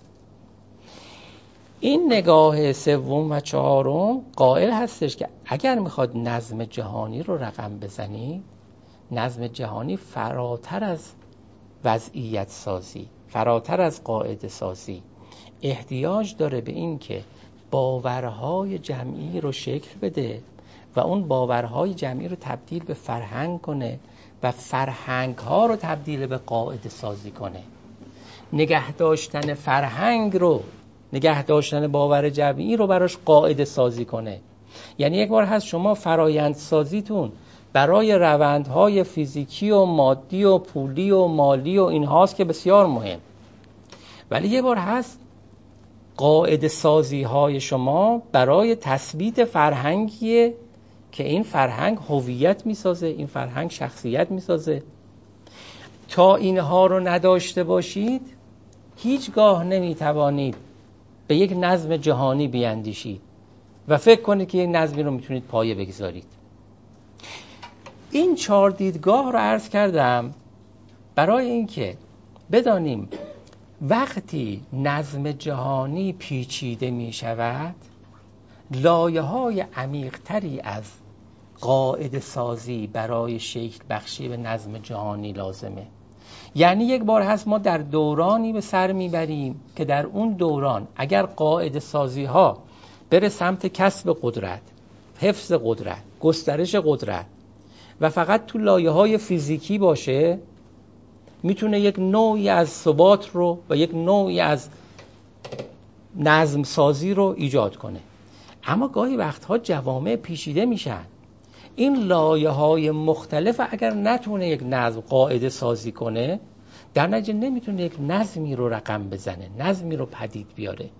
این نگاه سوم و چهارم قائل هستش که اگر میخواد نظم جهانی رو رقم بزنی، نظم جهانی فراتر از وضعیت سازی، فراتر از قاعده سازی، احتیاج داره به این که باورهای جمعی رو شکل بده و اون باورهای جمعی رو تبدیل به فرهنگ کنه و فرهنگ‌ها رو تبدیل به قاعده سازی کنه. نگه داشتن فرهنگ رو، نگه داشتن باور جمعی رو براش قاعده سازی کنه. یعنی یک بار هست شما فرایند سازیتون برای روندهای فیزیکی و مادی و پولی و مالی و این هاست که بسیار مهم، ولی یه بار هست قاعده سازی های شما برای تثبیت فرهنگیه که این فرهنگ هویت میسازه، این فرهنگ شخصیت میسازه. تا اینها رو نداشته باشید هیچگاه نمیتوانید به یک نظم جهانی بیاندیشید و فکر کنید که یک نظمی رو میتونید پایه بگذارید. این 4 دیدگاه رو عرض کردم برای اینکه بدانیم وقتی نظم جهانی پیچیده می شود، لایه های عمیق تری از قاعده سازی برای شکل بخشی به نظم جهانی لازمه. یعنی یک بار هست ما در دورانی به سر میبریم که در اون دوران اگر قاعده سازی ها بره سمت کسب قدرت، حفظ قدرت، گسترش قدرت و فقط تو لایه های فیزیکی باشه، میتونه یک نوعی از ثبات رو و یک نوعی از نظم سازی رو ایجاد کنه. اما گاهی وقتها جوامع پیچیده میشن. این لایه های مختلف اگر نتونه یک نظم قاعده سازی کنه، در نتیجه نمیتونه یک نظمی رو رقم بزنه، نظمی رو پدید بیاره.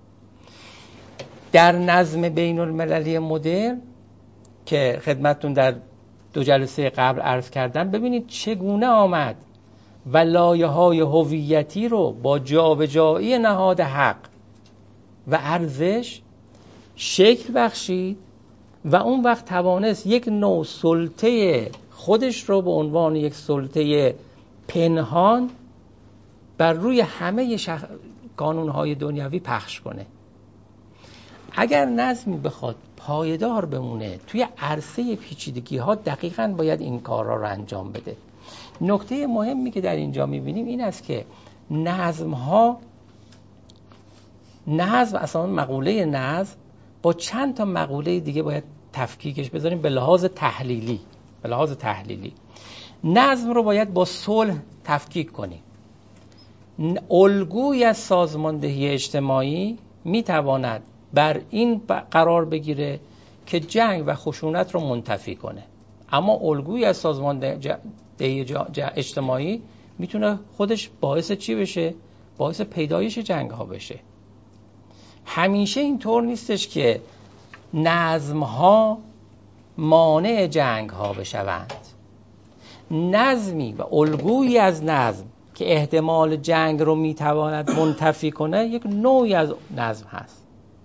در نظم بین المللی مدرن که خدمتتون در 2 جلسه قبل عرض کردم، ببینید چگونه آمد و لایه‌های هویتی رو با جابجایی نهاد حق و ارزش شکل بخشید و اون وقت توانست یک نوع سلطه خودش رو به عنوان یک سلطه پنهان بر روی همه قانون‌های دنیوی پخش کنه. اگر نظمی بخواد پایدار بمونه توی عرصه پیچیدگی‌ها، دقیقاً باید این کارها رو انجام بده. نکته مهمی که در اینجا می‌بینیم این است که نظم اصلا مقوله نظم با چند تا مقوله دیگه باید تفکیکش بذاریم به لحاظ تحلیلی. نظم رو باید با صلح تفکیک کنیم. الگویی از سازماندهی اجتماعی میتواند بر این قرار بگیره که جنگ و خشونت رو منتفی کنه، اما الگویی از سازماندهی اجتماعی میتونه خودش باعث چی بشه؟ باعث پیدایش جنگ ها بشه. همیشه اینطور نیستش که نظم ها مانع جنگ ها بشوند. نظمی و الگویی از نظم که احتمال جنگ رو میتواند منتفی کنه یک نوعی از نظم هست.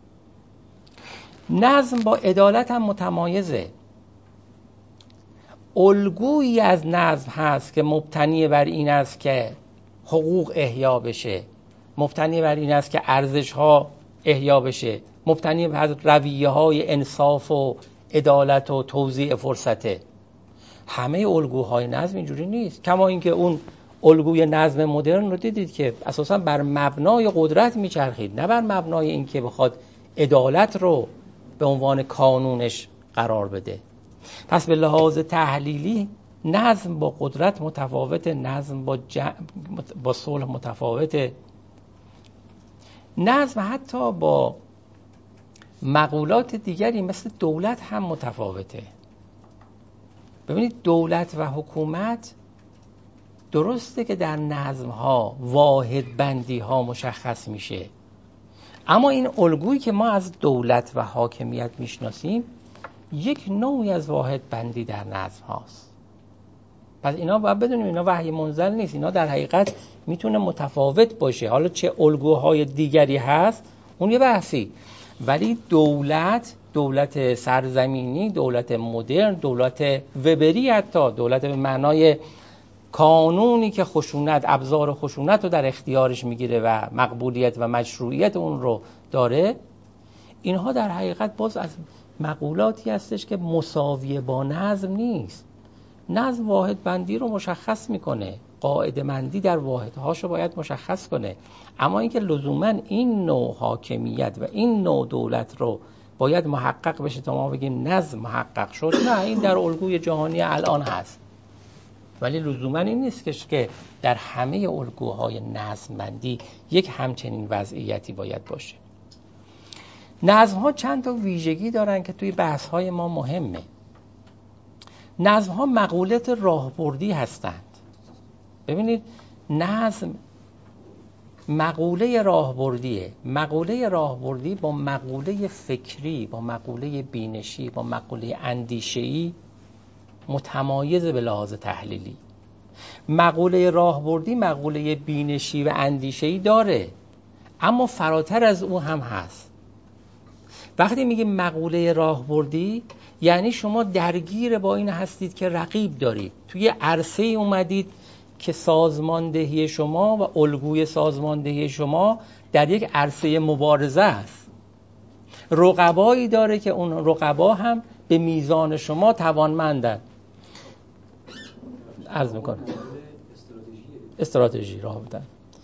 نظم با عدالت هم متمایزه. الگویی از نظم هست که مبتنی بر این است که حقوق احیا بشه، مبتنی بر این است که ارزش ها احیا بشه، مبتنی بر رویه‌های انصاف و عدالت و توزیع فرصته. همه الگوهای نظم اینجوری نیست. کما اینکه اون الگوی نظم مدرن رو دیدید که اساساً بر مبنای قدرت میچرخید، نه بر مبنای اینکه بخواد عدالت رو به عنوان کانونش قرار بده. پس به لحاظ تحلیلی نظم با قدرت متفاوته، نظم با صلح متفاوته. نظم حتی با مقولات دیگری مثل دولت هم متفاوته. ببینید دولت و حکومت درسته که در نظم‌ها واحد بندی‌ها مشخص میشه، اما این الگویی که ما از دولت و حاکمیت میشناسیم یک نوعی از واحد بندی در نظم هاست. پس اینا باید بدونیم اینا وحی منزل نیست، اینا در حقیقت میتونه متفاوت باشه. حالا چه الگوهای دیگری هست اون یه بحثی، ولی دولت سرزمینی، دولت مدرن، دولت وبری، حتی دولت به معنای کانونی که خشونت، ابزار خشونت رو در اختیارش میگیره و مقبولیت و مشروعیت اون رو داره، اینها در حقیقت باز از مقولاتی هستش که مساویه با نظم نیست. نظم واحد بندی رو مشخص میکنه، قاعده مندی در واحدهاش رو باید مشخص کنه، اما اینکه لزوما این نوع حاکمیت و این نوع دولت رو باید محقق بشه تا ما بگیم نظم محقق شد، نه، این در الگوی جهانی الان هست، ولی لزوما این نیست که در همه الگوهای نظم بندی یک همچنین وضعیتی باید باشه. نظم ها چند تا ویژگی دارن که توی بحث های ما مهمه. نظم ها مقولات راهبردی هستند. ببینید نظم مقوله راهبردیه. مقوله راهبردی با مقوله فکری، با مقوله بینشی، با مقوله اندیشه‌ای متمایز به لحاظ تحلیلی. مقوله راهبردی مقوله بینشی و اندیشه‌ای داره، اما فراتر از اون هم هست. وقتی میگیم مقوله راهبردی یعنی شما درگیر با این هستید که رقیب دارید، توی عرصه اومدید که سازماندهی شما و الگوی سازماندهی شما در یک عرصه مبارزه است. رقبایی داره که اون رقبا هم به میزان شما توانمندند. عرض میکنم استراتژی راه بدن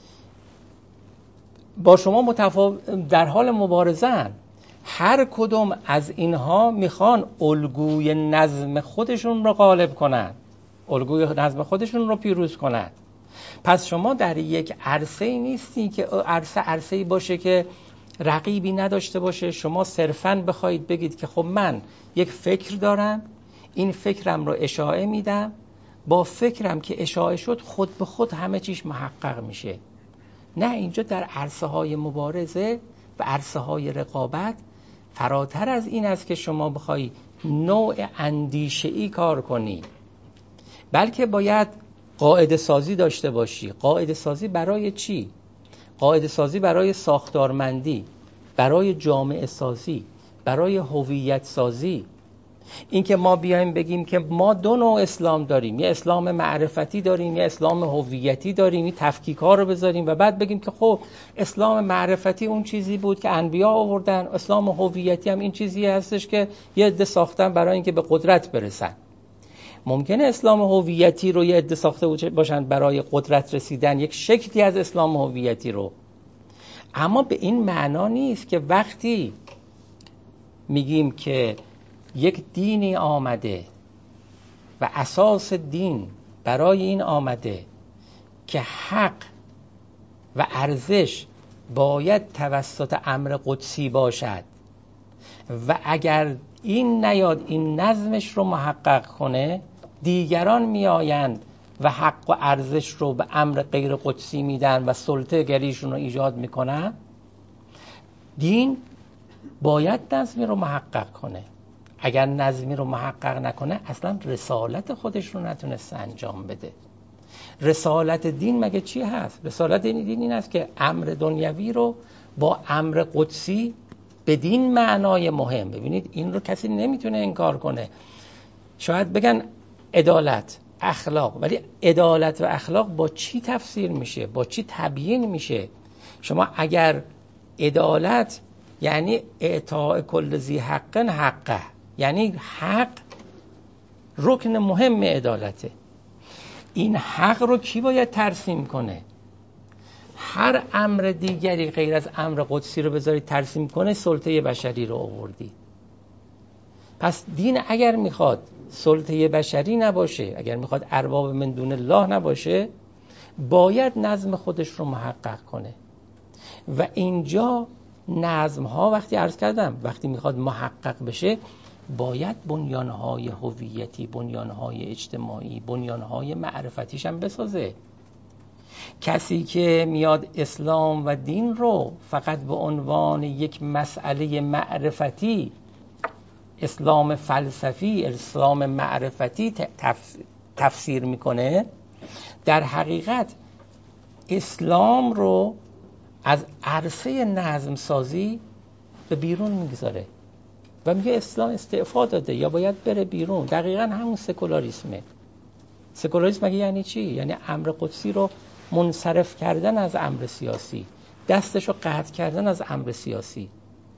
با شما در حال مبارزه هستند. هر کدوم از اینها میخوان الگوی نظم خودشون رو غالب کنن، الگوی نظم خودشون رو پیروز کنن. پس شما در یک عرصه‌ای نیستی که عرصه‌ای باشه که رقیبی نداشته باشه، شما صرفاً بخواید بگید که خب من یک فکر دارم، این فکرم رو اشاعه میدم، با فکرم که اشاعه شد خود به خود همه چیش محقق میشه. نه، اینجا در عرصه‌های مبارزه و عرصه‌های رقابت فراتر از این است که شما بخوای نوع اندیشه‌ای کار کنی، بلکه باید قاعده سازی داشته باشی. قاعده سازی برای چی؟ قاعده سازی برای ساختارمندی، برای جامعه سازی، برای هویت سازی. این که ما بیایم بگیم که ما دو نوع اسلام داریم، یه اسلام معرفتی داریم، یه اسلام هویتی داریم، این تفکیک‌ها رو بذاریم و بعد بگیم که خب اسلام معرفتی اون چیزی بود که انبیا آوردن، اسلام هویتی هم این چیزی هستش که یه عده ساختن برای اینکه به قدرت برسن. ممکنه اسلام هویتی رو یه عده ساخته باشن برای قدرت رسیدن، یک شکلی از اسلام هویتی رو، اما به این معنا نیست که وقتی میگیم که یک دینی آمده و اساس دین برای این آمده که حق و ارزش باید توسط امر قدسی باشد و اگر این نیاد این نظمش رو محقق کنه، دیگران میآیند و حق و ارزش رو به امر غیر قدسی میدن و سلطه گریشون رو ایجاد میکنن. دین باید نظمی رو محقق کنه. اگر نظمی رو محقق نکنه اصلا رسالت خودش رو نتونسته انجام بده. رسالت دین مگه چی هست؟ رسالت دین این است که امر دنیوی رو با امر قدسی بدین معنای مهم. ببینید این رو کسی نمیتونه انکار کنه. شاید بگن عدالت، اخلاق، ولی عدالت و اخلاق با چی تفسیر میشه؟ با چی تبیین میشه؟ شما اگر عدالت یعنی اعطاء کل ذی حق حقه، یعنی حق رکن مهم عدالته. این حق رو کی باید ترسیم کنه؟ هر امر دیگری غیر از امر قدسی رو بذاری ترسیم کنه، سلطه بشری رو آوردی. پس دین اگر میخواد سلطه بشری نباشه، اگر میخواد ارباب من دون الله نباشه، باید نظم خودش رو محقق کنه. و اینجا نظم ها وقتی عرض کردم وقتی میخواد محقق بشه، باید بنیانهای هویتی، بنیانهای اجتماعی، بنیانهای معرفتیش هم بسازه. کسی که میاد اسلام و دین رو فقط به عنوان یک مسئله معرفتی، اسلام فلسفی، اسلام معرفتی تفسیر میکنه، در حقیقت اسلام رو از عرصه نظم سازی به بیرون میگذاره و میگه اسلام استعفا داده یا باید بره بیرون. دقیقاً همون سکولاریسمه. سکولاریسم مگه یعنی چی؟ یعنی امر قدسی رو منصرف کردن از امر سیاسی، دستش رو قطع کردن از امر سیاسی.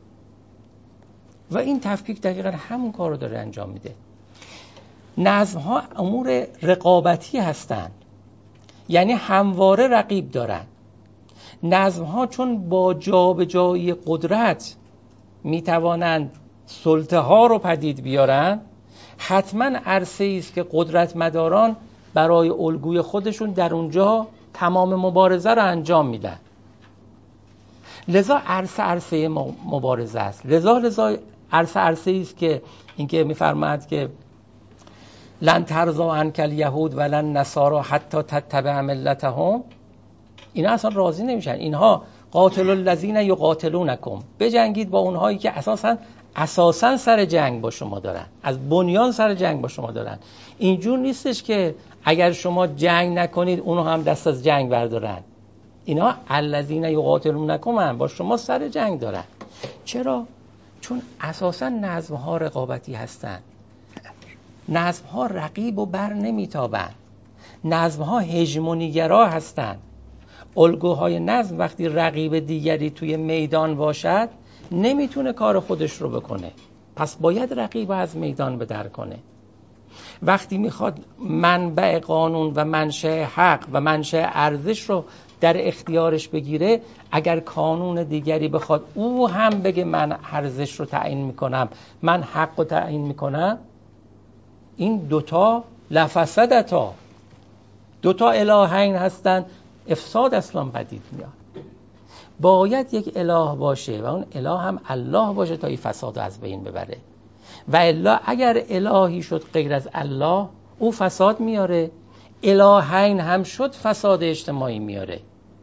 و این تفکیک دقیقاً همون کار رو داره انجام میده. نظم ها امور رقابتی هستند، یعنی همواره رقیب دارن. نظم ها چون با جابجایی قدرت میتوانند سلطه ها رو پدید بیارن، حتما عرصه است که قدرتمداران برای الگوی خودشون در اونجا تمام مبارزه رو انجام میدن. لذا عرصه مبارزه است. لذا عرصه است که اینکه میفرماید که لن ترضى عنک الیهود ولن نصارى حتی تتبع ملتهم. اینا اصلا راضی نمیشن. اینها قاتلوا الذین یقاتلونکم، بجنگید با اونهایی که اساساً سر جنگ با شما دارن، از بنیان سر جنگ با شما دارن. اینجور نیستش که اگر شما جنگ نکنید اونها هم دست از جنگ بردارن. اینا الذین یقاتلونکم هم با شما سر جنگ دارن. چرا؟ چون اساساً نظم‌ها رقابتی هستن. نظم‌ها رقیب و بر نمیتابن. نظم‌ها هژمونی‌گرا هستن. الگوهای نظم وقتی رقیب دیگری توی میدان باشد نمیتونه کار خودش رو بکنه، پس باید رقیب از میدان بدر کنه. وقتی میخواد منبع قانون و منشأ حق و منشأ ارزش رو در اختیارش بگیره، اگر کانون دیگری بخواد او هم بگه من ارزش رو تعیین میکنم، من حق رو تعیین میکنم، این دوتا لفسدتا، دوتا الهین هستن، افساد اسلام پدید میاد. باید یک اله باشه و اون اله هم الله باشه تا این فساد رو از بین ببره. و الا اگر الهی شد غیر از الله، او فساد میاره. الهین هم شد فساد اجتماعی میاره.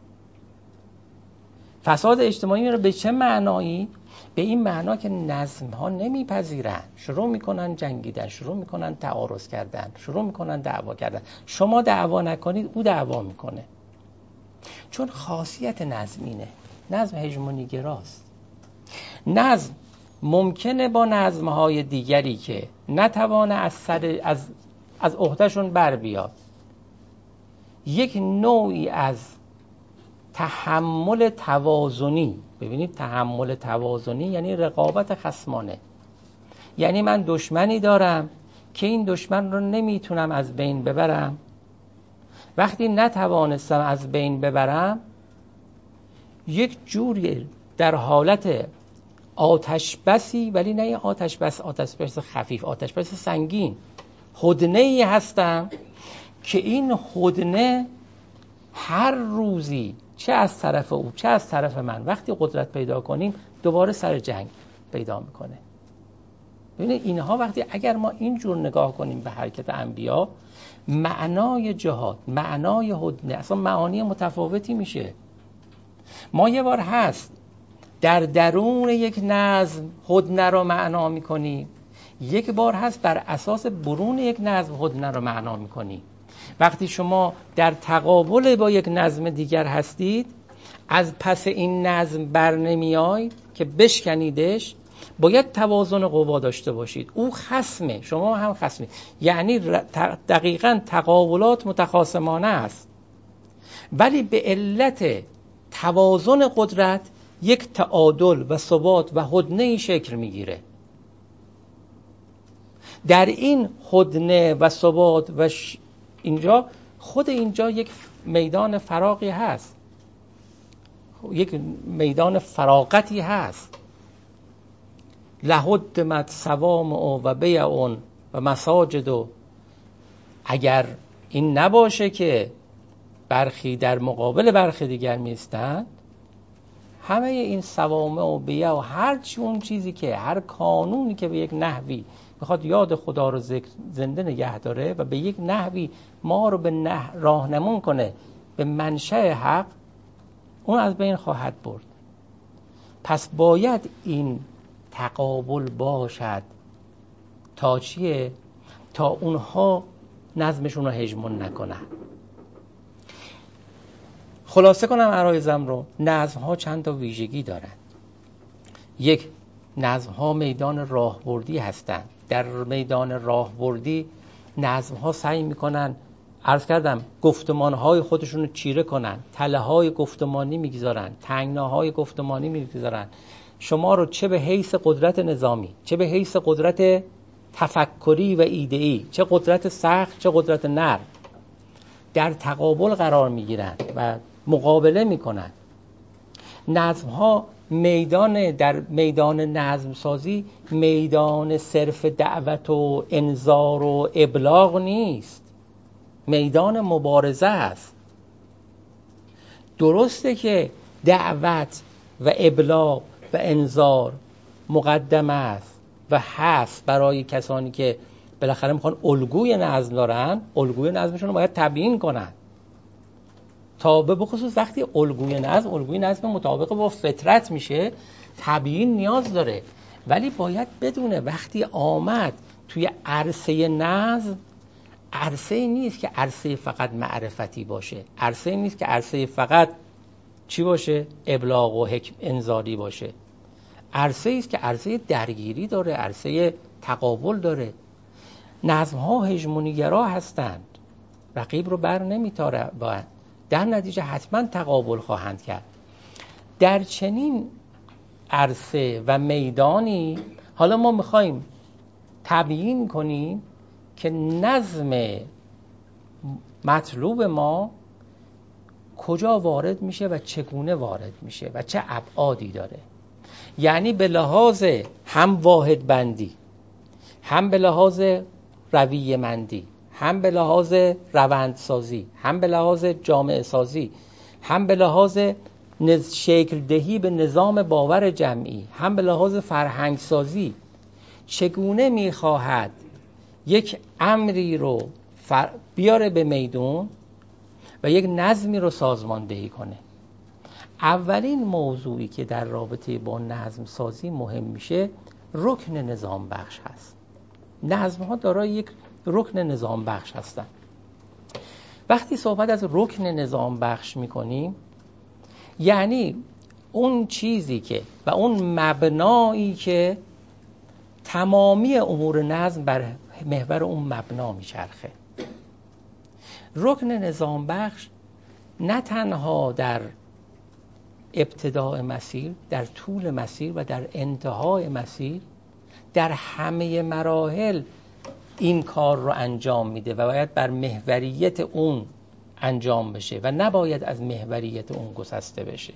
فساد اجتماعی میاره به چه معنایی؟ به این معنا که نظم ها نمیپذیرن، شروع میکنن جنگیدن، شروع میکنن تعارض کردن، شروع میکنن دعوا کردن. شما دعوا نکنید او دعوا میکنه. چون خاصیت نظم اینه. نظم هژمونی گراست. نظم ممکنه با نظم‌های دیگری که نتوانه از عهدهشون بر بیاد، یک نوعی از تحمل توازنی، ببینید تحمل توازنی یعنی رقابت خصمانه، یعنی من دشمنی دارم که این دشمن رو نمیتونم از بین ببرم. وقتی نتوانستم از بین ببرم، یک جوری در حالت آتش بسی، ولی نه آتش بس خفیف، آتش بس سنگین، هدنه‌ای هستم که این هدنه هر روزی چه از طرف او چه از طرف من وقتی قدرت پیدا کنیم دوباره سر جنگ پیدا میکنه. ببینید اینها وقتی اگر ما اینجور نگاه کنیم به حرکت انبیا، معنای جهاد، معنای هدنه اصلا معانی متفاوتی میشه. ما یه بار هست در درون یک نظم هدنه رو معنا میکنیم، یک بار هست بر اساس برون یک نظم هدنه رو معنا میکنیم. وقتی شما در تقابل با یک نظم دیگر هستید، از پس این نظم بر نمیاید که بشکنیدش، باید توازن قوا داشته باشید. او خصمه، شما هم خصمید، یعنی دقیقاً تقابلات متخاصمانه است، ولی به علت توازن قدرت یک تعادل و ثبات و هدنه‌ای شکل میگیره. در این هدنه و ثبات و اینجا خود اینجا یک میدان فراغی هست، یک میدان فراغتی هست. لهدمت صوامع و بیع و مساجد. اگر این نباشه که برخی در مقابل برخی دیگر میستند، همه این صوامع و بیع و هر اون چیزی که هر قانونی که به یک نحوی میخواد یاد خدا رو زنده نگه داره و به یک نحوی ما رو به راهنمون کنه به منشأ حق، اون از بین خواهد برد. پس باید این تقابل باشد تا چیه؟ تا اونها نظمشون رو هژمون نکنن. خلاصه کنم عرایزم رو، نظم‌ها چند تا ویژگی دارن. یک، نظم‌ها میدان راهبردی هستند. در میدان راهبردی نظم‌ها سعی میکنن، عرض کردم، گفتمان‌های خودشون رو چیره کنن، تله‌های گفتمانی میگذارن، تنگناهای گفتمانی میگذارن. شما رو چه به حیث قدرت نظامی، چه به حیث قدرت تفکری و ایده‌ای، چه قدرت سخت چه قدرت نرم، در تقابل قرار میگیرن و مقابله میکنن. نظم‌ها در میدان نظم سازی میدان صرف دعوت و انذار و ابلاغ نیست، میدان مبارزه است. درسته که دعوت و ابلاغ و انذار مقدم است و هست برای کسانی که بالاخره میخوان الگوی نظم دارن، الگوی نظمشون رو باید تبیین کنن. تا به خصوص وقتی الگوی نظم مطابق با فطرت میشه، تبیین نیاز داره. ولی باید بدونه وقتی آمد توی عرصه نظم، عرصه نیست که عرصه فقط معرفتی باشه، عرصه نیست که عرصه فقط چی باشه؟ ابلاغ و انذاری باشه. عرصه است که عرصه درگیری داره، عرصه تقابل داره. نظم‌ها هژمونی‌گرا هستند، رقیب رو بر نمی‌تاره، در نتیجه حتما تقابل خواهند کرد. در چنین عرصه و میدانی حالا ما می‌خوایم تبیین کنیم که نظم مطلوب ما کجا وارد میشه و چگونه وارد میشه و چه ابعادی داره. یعنی به لحاظ هم واحد بندی، هم به لحاظ رویه مندی، هم به لحاظ روندسازی، هم به لحاظ جامعه سازی، هم به لحاظ شکل دهی به نظام باور جمعی، هم به لحاظ فرهنگ سازی، چگونه میخواهد یک امری رو بیاره به میدون و یک نظمی رو سازماندهی کنه. اولین موضوعی که در رابطه با نظم سازی مهم میشه رکن نظام بخش هست. نظم ها دارای یک رکن نظام بخش هستن. وقتی صحبت از رکن نظام بخش میکنیم، یعنی اون چیزی که و اون مبنایی که تمامی امور نظم بر محور اون مبنا میچرخه. رکن نظام بخش نه تنها در ابتداء مسیر، در طول مسیر و در انتهای مسیر، در همه مراحل این کار رو انجام میده و باید بر محوریت اون انجام بشه و نباید از محوریت اون گسسته بشه.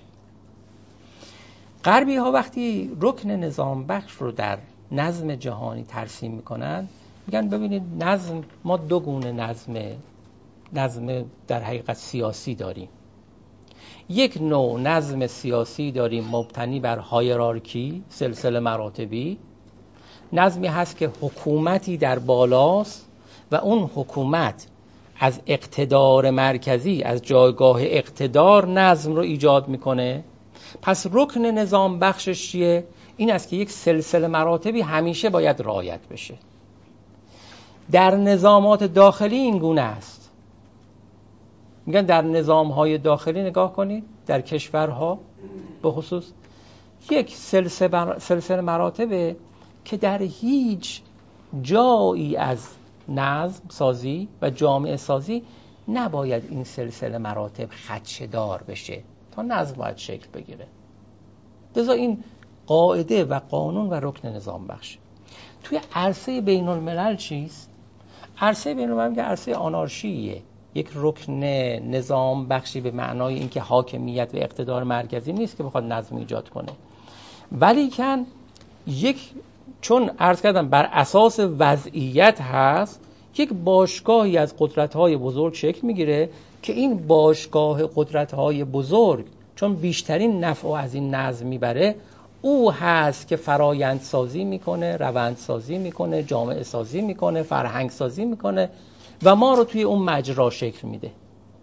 غربی ها وقتی رکن نظام بخش رو در نظم جهانی ترسیم میکنن، میگن ببینید نظم، ما دو گونه نظم در حقیقت سیاسی داریم. یک نوع نظم سیاسی داریم مبتنی بر هایرارکی، سلسله مراتبی. نظمی هست که حکومتی در بالاست و اون حکومت از اقتدار مرکزی، از جایگاه اقتدار نظم رو ایجاد میکنه. پس رکن نظام بخشش چیه؟ این است که یک سلسله مراتبی همیشه باید رعایت بشه. در نظامات داخلی این گونه است. میگن در نظام‌های داخلی نگاه کنید، در کشورها به خصوص یک سلسله مراتبه که در هیچ جایی از نظم سازی و جامعه سازی نباید این سلسله مراتب خدشه‌دار بشه تا نظم باید شکل بگیره. لذا این قاعده و قانون و رکن نظام بخش. توی عرصه بین الملل چیست؟ عرصه بین الملل که عرصه آنارشیه، یک رکن نظام بخشی به معنای اینکه حاکمیت و اقتدار مرکزی نیست که بخواد نظم ایجاد کنه، ولیکن چون عرض کردم بر اساس وضعیت هست، یک باشگاهی از قدرت‌های بزرگ شکل میگیره که این باشگاه قدرت‌های بزرگ چون بیشترین نفع از این نظم میبره، او هست که فرایندسازی میکنه، روندسازی میکنه، جامعه سازی میکنه، فرهنگ سازی میکنه و ما رو توی اون مجرا شکل میده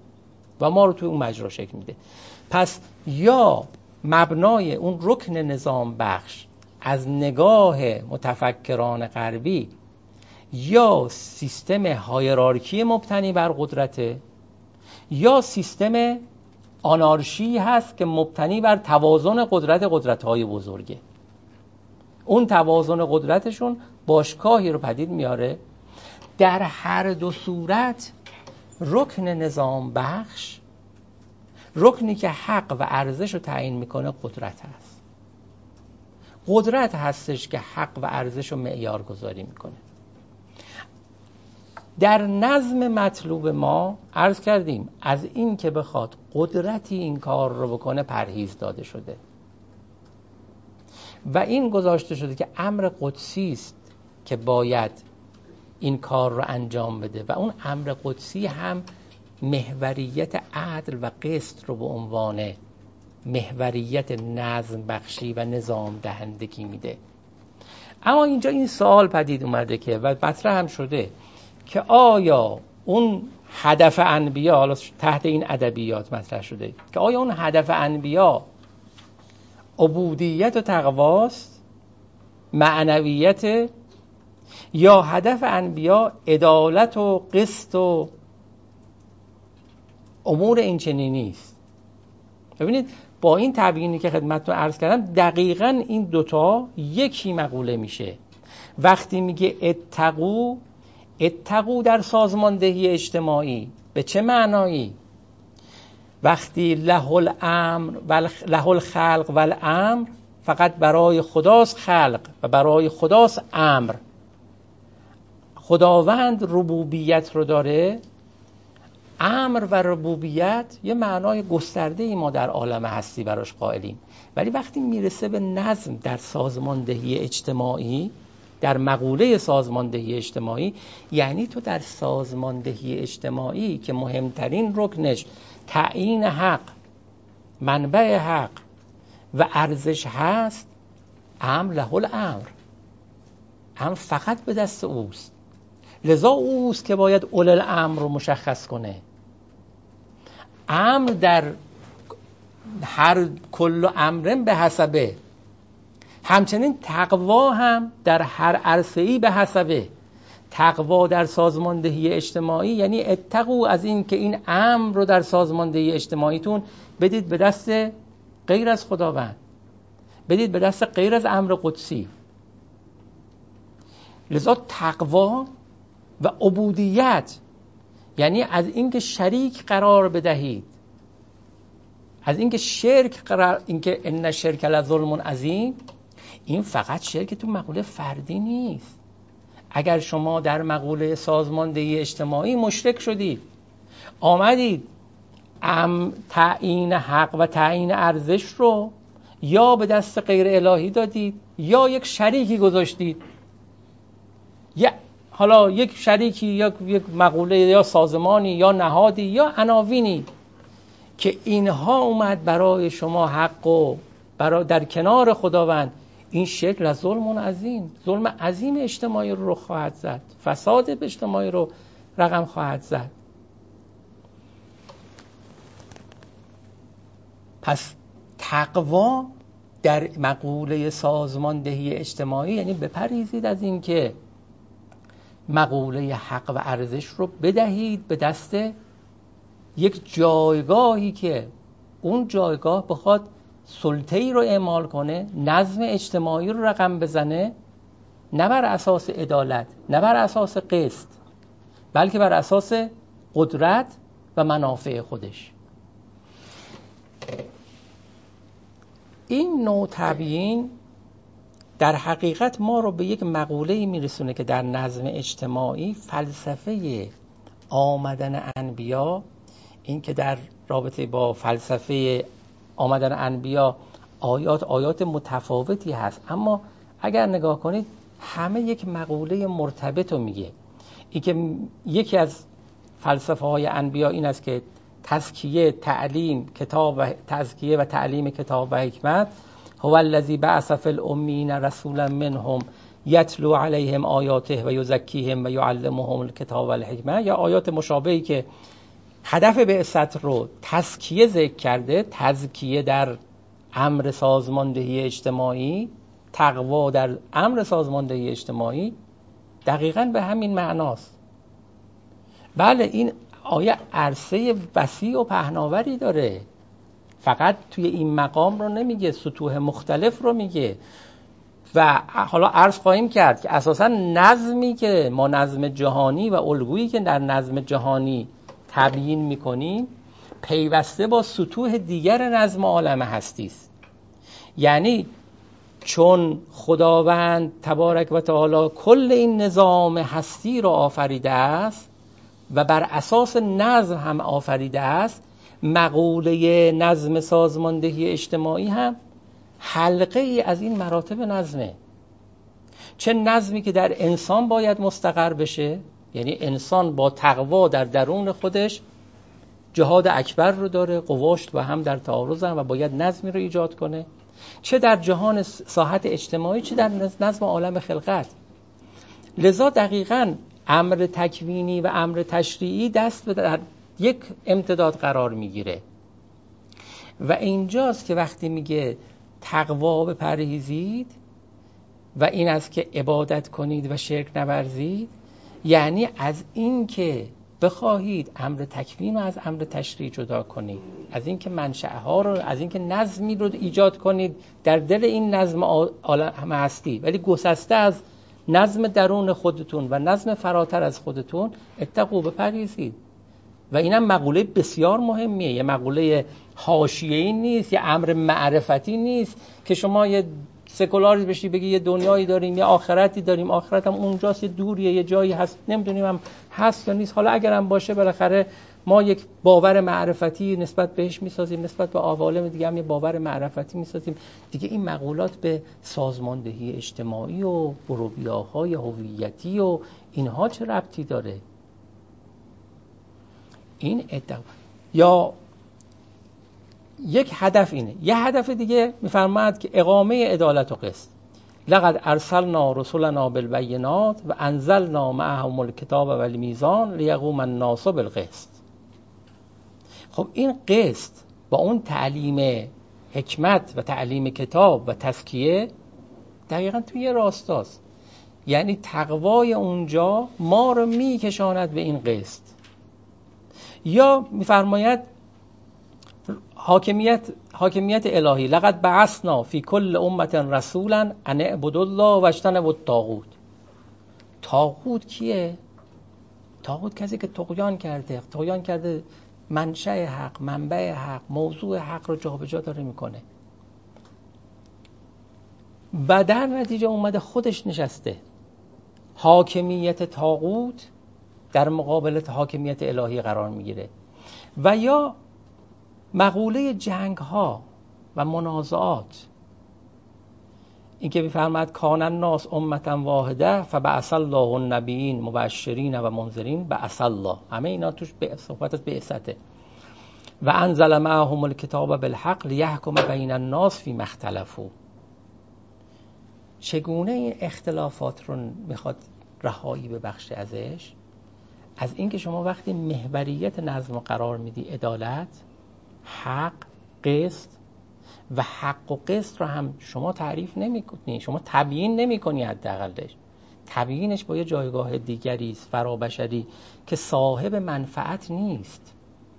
پس یا مبنای اون رکن نظام بخش از نگاه متفکران غربی یا سیستم هایرارکی مبتنی بر قدرته، یا سیستم آنارشی هست که مبتنی بر توازن قدرت‌های بزرگه. اون توازن قدرتشون باشگاهی رو پدید میاره. در هر دو صورت رکن نظام بخش، رکنی که حق و ارزش رو تعیین میکنه، قدرت هستش که حق و ارزش رو معیار گذاری میکنه. در نظم مطلوب ما عرض کردیم از این که بخواد قدرتی این کار رو بکنه پرهیز داده شده و این گذاشته شده که امر قدسی است که باید این کار رو انجام بده و اون امر قدسی هم محوریت عدل و قسط رو به عنوان محوریت نظم بخشی و نظام دهندگی میده. اما اینجا این سوال پدید اومده که و مطرح هم شده که آیا اون هدف انبیا، حالا تحت این ادبیات مطرح شده که آیا اون هدف انبیا عبودیت و تقواست، معنویت، یا هدف انبیا عدالت و قسط و امور این چنینی است؟ ببینید با این تبیینی که خدمتتون عرض کردم دقیقاً این دوتا یکی مقوله میشه. وقتی میگه اتقو در سازماندهی اجتماعی به چه معنایی؟ وقتی له الخلق و الامر، فقط برای خداست خلق و برای خداست امر. خداوند ربوبیت رو داره، امر و ربوبیت یه معنای گسترده‌ای ما در عالم هستی براش قائلیم، ولی وقتی میرسه به نظم در سازماندهی اجتماعی، در مقوله سازماندهی اجتماعی، یعنی تو در سازماندهی اجتماعی که مهمترین رکنش تعیین حق، منبع حق و ارزش هست، امر له الامر، امر فقط به دست اوست. لذا اوست که باید اول الامر رو مشخص کنه. امر در هر کل امرن به حسبه، همچنین تقوا هم در هر عرصه‌ای به حسبه. تقوا در سازماندهی اجتماعی یعنی اتقوا از این که این امر رو در سازماندهی اجتماعیتون بدید به دست غیر از خداوند، بدید به دست غیر از امر قدسی. لذا تقوا و عبودیت یعنی از اینکه شریک قرار بدهید، از اینکه شرک قرار، اینکه ان شرک لظلم عظیم، این فقط شرک تو مقوله فردی نیست. اگر شما در مقوله سازماندهی اجتماعی مشرک شدید، آمدید تعیین حق و تعیین ارزش رو یا به دست غیر الهی دادید یا یک شریکی گذاشتید، حالا یک شریکی یا یک مقوله یا سازمانی یا نهادی یا عناوینی که اینها اومد برای شما حق و در کنار خداوند، این شکل از ظلم عظیم، ظلم عظیم اجتماعی رو خواهد زد، فساد اجتماعی رو رقم خواهد زد. پس تقوا در مقوله سازماندهی اجتماعی یعنی بپرهیزید از این که مقوله حق و ارزش رو بدهید به دست یک جایگاهی که اون جایگاه بخواد سلطه‌ای رو اعمال کنه، نظم اجتماعی رو رقم بزنه، نه بر اساس عدالت، نه بر اساس قسط، بلکه بر اساس قدرت و منافع خودش. این نوع تبیین در حقیقت ما رو به یک مقوله‌ای میرسونه که در نظم اجتماعی فلسفه آمدن انبیا، این که در رابطه با فلسفه آمدن انبیا آیات متفاوتی هست، اما اگر نگاه کنید همه یک مقوله مرتبط رو میگه. این که یکی از فلسفه های انبیا این است که تزکیه و تعلیم کتاب و حکمت، هو الذی بعث فی الامین رسولا منهم یتلو علیهم آیاته و یزکیهم و یعلمهم الکتاب و الحکمه، یا آیات مشابهی که هدف بعثت رو تزکیه ذکر کرده، تزکیه در امر سازماندهی اجتماعی، تقوا در امر سازماندهی اجتماعی، دقیقاً به همین معناست. بله این آیه عرصه وسیع و پهناوری داره، فقط توی این مقام رو نمیگه، سطوح مختلف رو میگه. و حالا عرض خواهیم کرد که اساساً نظمی که ما نظم جهانی و الگویی که در نظم جهانی تبیین میکنیم پیوسته با سطوح دیگر نظم عالم هستی است. یعنی چون خداوند تبارک و تعالی کل این نظام هستی را آفریده است و بر اساس نظم هم آفریده است، مقوله نظم سازماندهی اجتماعی هم حلقه ای از این مراتب نظمه. چه نظمی که در انسان باید مستقر بشه، یعنی انسان با تقوا در درون خودش جهاد اکبر رو داره، قواش و هم در تعارض هم و باید نظمی رو ایجاد کنه، چه در جهان ساحت اجتماعی چه در نظم عالم خلقت. لذا دقیقاً امر تکوینی و امر تشریعی دست در یک امتداد قرار میگیره و اینجاست که وقتی میگه تقوا بپرهیزید و این است که عبادت کنید و شرک نورزید، یعنی از این که بخواهید امر تکوین رو از امر تشریع جدا کنید، از این که منشأها رو، از این که نظمی رو ایجاد کنید در دل این نظم عالم هستی، ولی گسسته از نظم درون خودتون و نظم فراتر از خودتون، اتقوا بپرهیزید. و اینم مقوله بسیار مهمیه، یه مقوله حاشیه‌ای نیست، یه امر معرفتی نیست که شما یه سکولاری بشی بگی یه دنیایی داریم، یه آخرتی داریم، آخرت هم اونجاست، یه دوریه، یه جایی هست، نمیدونیم هم هست یا نیست. حالا اگرم باشه بالاخره ما یک باور معرفتی نسبت بهش میسازیم، نسبت به عوالم دیگه هم یه باور معرفتی میسازیم دیگه. این مقولات به سازماندهی اجتماعی و بروبیاهای هویتی و اینها چه ربطی داره؟ این ادعا یا یک هدف اینه. یه هدف دیگه میفرماد که اقامه عدالت و قسط. لقد ارسلنا رسلنا بالبینات و انزلنا معهم الکتاب والمیزان لیقوم الناس بالقسط. خب این قسط با اون تعلیم حکمت و تعلیم کتاب و تزکیه دقیقاً توی راستاست. یعنی تقوای اونجا ما رو میکشاند به این قسط. یا میفرماید حاکمیت الهی، لقد بعثنا فی کل امت رسولا ان اعبدوا الله واجتنبوا الطاغوت. طاغوت کیه؟ طاغوت کسی که طغیان کرده منشأ حق، منبع حق، موضوع حق رو جابجا داره میکنه و در نتیجه اومده خودش نشسته. حاکمیت طاغوت در مقابل حاکمیت الهی قرار میگیره. و یا مقوله جنگ ها و منازعات، این که میفرماد کان الناس امتا واحده فبعث الله النبیین مبشرین و منذرین، بعث الله، همه اینا توش به صحبت از بعثته. و انزل معهم الکتاب بالحق لیحکم بین الناس فیما اختلفوا. چگونه این اختلافات رو میخواد رهایی ببخشه ازش؟ از اینکه شما وقتی محوریت نظم قرار میدی عدالت، حق، قسط، و حق و قسط رو هم شما تعریف نمی‌کنی، شما تبیین نمی‌کنی، حداقلش تبیینش با یه جایگاه دیگری است، فرابشری، که صاحب منفعت نیست.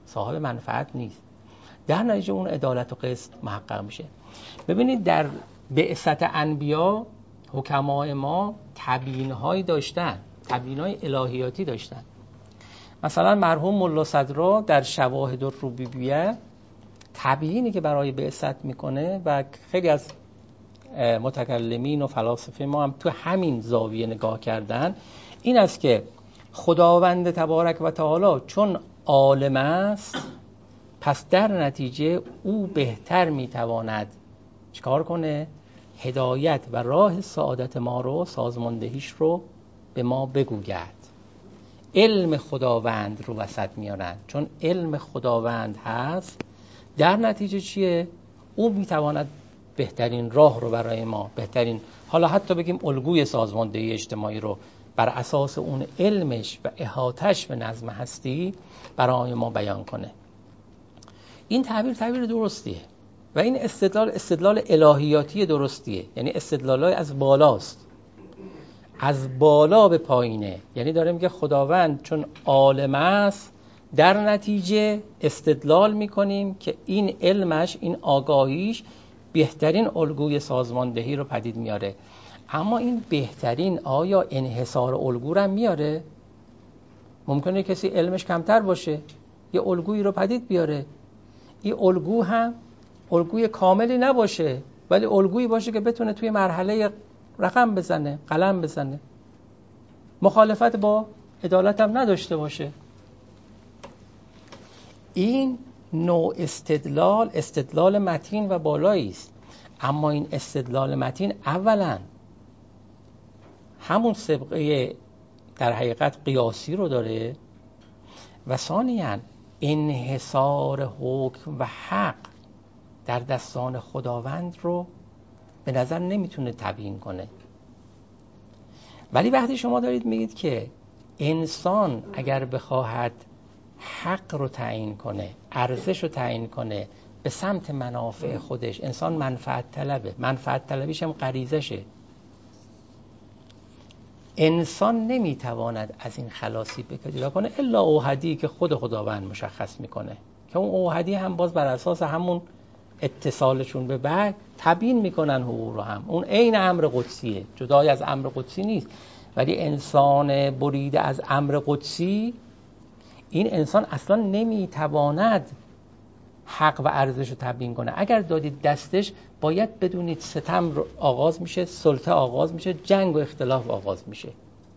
در نتیجه اون عدالت و قسط محقق میشه. ببینید در بعثت انبیا حکمای ما تبیین‌هایی داشتن، تبیین‌های الهیاتی داشتن. مثلا مرحوم ملا صدرا در شواهد الربوبیه تبیینی که برای بعثت میکنه و خیلی از متکلمین و فلاسفه ما هم تو همین زاویه نگاه کردن، این است که خداوند تبارک و تعالی چون عالم است، پس در نتیجه او بهتر میتواند چیکار کنه؟ هدایت و راه سعادت ما رو، سازماندهیش رو به ما بگوید. علم خداوند رو وسط میارن، چون علم خداوند هست در نتیجه چیه؟ او میتواند بهترین راه رو برای ما، بهترین، حالا حتی بگیم الگوی سازماندهی اجتماعی رو بر اساس اون علمش و احاطش به نظم هستی برای ما بیان کنه. این تعبیر درستیه و این استدلال الهیاتی درستیه، یعنی استدلالای از بالاست، از بالا به پایینه. یعنی داره میگه خداوند چون عالم است، در نتیجه استدلال میکنیم که این علمش، این آگاهیش بهترین الگوی سازماندهی رو پدید میاره. اما این بهترین آیا انحصار الگو رو میاره؟ ممکنه کسی علمش کمتر باشه یه الگویی رو پدید بیاره، این الگو هم الگوی کاملی نباشه، ولی الگویی باشه که بتونه توی مرحله رقم بزنه، قلم بزنه، مخالفت با عدالت هم نداشته باشه. این نوع استدلال متین و بالایی است. اما این استدلال متین اولا همون سابقه در حقیقت قیاسی رو داره و ثانیاً انحصار حکم و حق در دستان خداوند رو به نظر نمیتونه تبیین کنه. ولی وقتی شما دارید میگید که انسان اگر بخواهد حق رو تعیین کنه، ارزش رو تعیین کنه به سمت منافع خودش، انسان منفعت طلبه، منفعت طلبیش هم غریزشه، انسان نمیتواند از این خلاصی پیدا کنه الا اوحدی که خود خداوند مشخص میکنه، که اون اوحدی هم باز بر اساس همون اتصالشون به بعد تبیین میکنن حقوق رو، هم اون عین امر قدسیه، جدای از امر قدسی نیست. ولی انسان بریده از امر قدسی، این انسان اصلا نمیتواند حق و ارزش رو تبیین کنه. اگر دادید دستش، باید بدونید ستم رو آغاز میشه، سلطه آغاز میشه، جنگ و اختلاف آغاز میشه.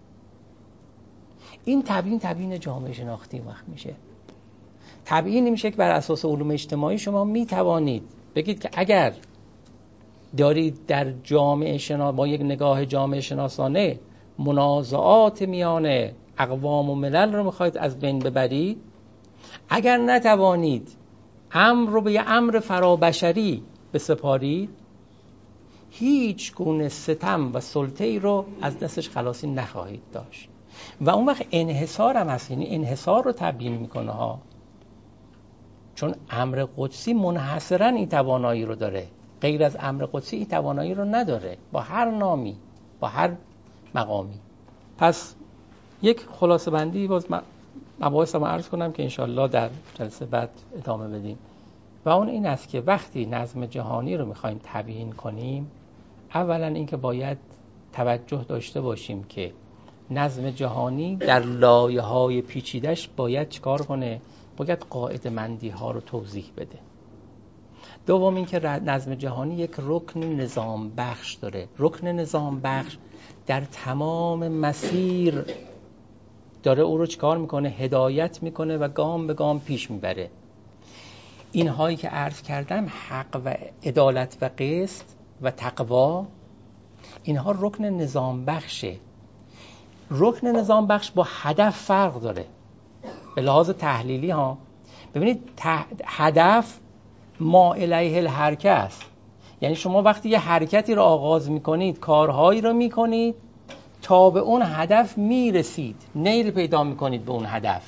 این تبیین جامعه شناختی وقت میشه. تبیین میشه که بر اساس علوم اجتماعی شما میتوانید بگید که اگر دارید در جامعه با یک نگاه جامعه شناسانه منازعات میان اقوام و ملل رو میخواید از بین ببرید، اگر نتوانید امر رو به یه امر فرابشری بسپارید، هیچ گونه ستم و سلطه‌ای رو از دستش خلاصی نخواهید داشت. و اون وقت انحصار هم هست، یعنی انحصار رو تبیین میکنه ها، چون امر قدسی منحصرا این توانایی رو داره، غیر از امر قدسی این توانایی رو نداره، با هر نامی، با هر مقامی. پس یک خلاصه بندی باز مباحث رو عرض کنم که انشالله در جلسه بعد ادامه بدیم، و اون این است که وقتی نظم جهانی رو میخوایم تبیین کنیم، اولا این که باید توجه داشته باشیم که نظم جهانی در لایه‌های پیچیده‌اش باید چیکار کنه؟ باید قاعده مندی ها رو توضیح بده. دوم این که نظم جهانی یک رکن نظام بخش داره. رکن نظام بخش در تمام مسیر داره او رو چیکار میکنه؟ هدایت میکنه و گام به گام پیش میبره. اینهایی که عرض کردم، حق و عدالت و قسط و تقوا، اینها رکن نظام بخشه. رکن نظام بخش با هدف فرق داره به لحاظ تحلیلی ها. ببینید هدف ما الیه الحرکه است، یعنی شما وقتی یه حرکتی رو آغاز میکنید، کارهایی رو میکنید تا به اون هدف میرسید، نیل پیدا میکنید به اون هدف.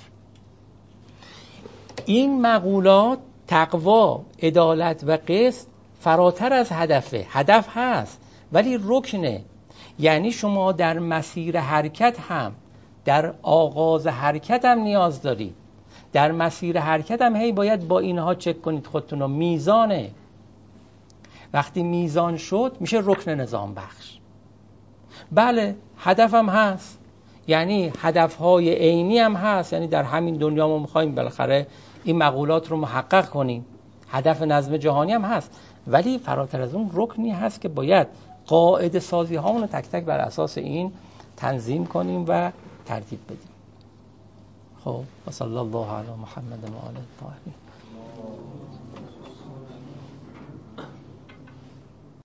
این مقولات تقوا، عدالت و قسط فراتر از هدفه. هدف هست ولی رکنه، یعنی شما در مسیر حرکت هم، در آغاز حرکت هم نیاز دارید، در مسیر حرکت هم هی باید با اینها چک کنید خودتون رو. میزانه، وقتی میزان شد میشه رکن نظام بخش. بله هدف هم هست، یعنی هدفهای عینی هم هست، یعنی در همین دنیا ما میخوایم بالاخره این مقولات رو محقق کنیم، هدف نظم جهانی هم هست، ولی فراتر از اون رکنی هست که باید قاعده سازی هامون رو تک تک بر اساس این تنظیم کنیم و ترتیب بدیم. خب و صلی الله علی محمد و آله الطاهرین.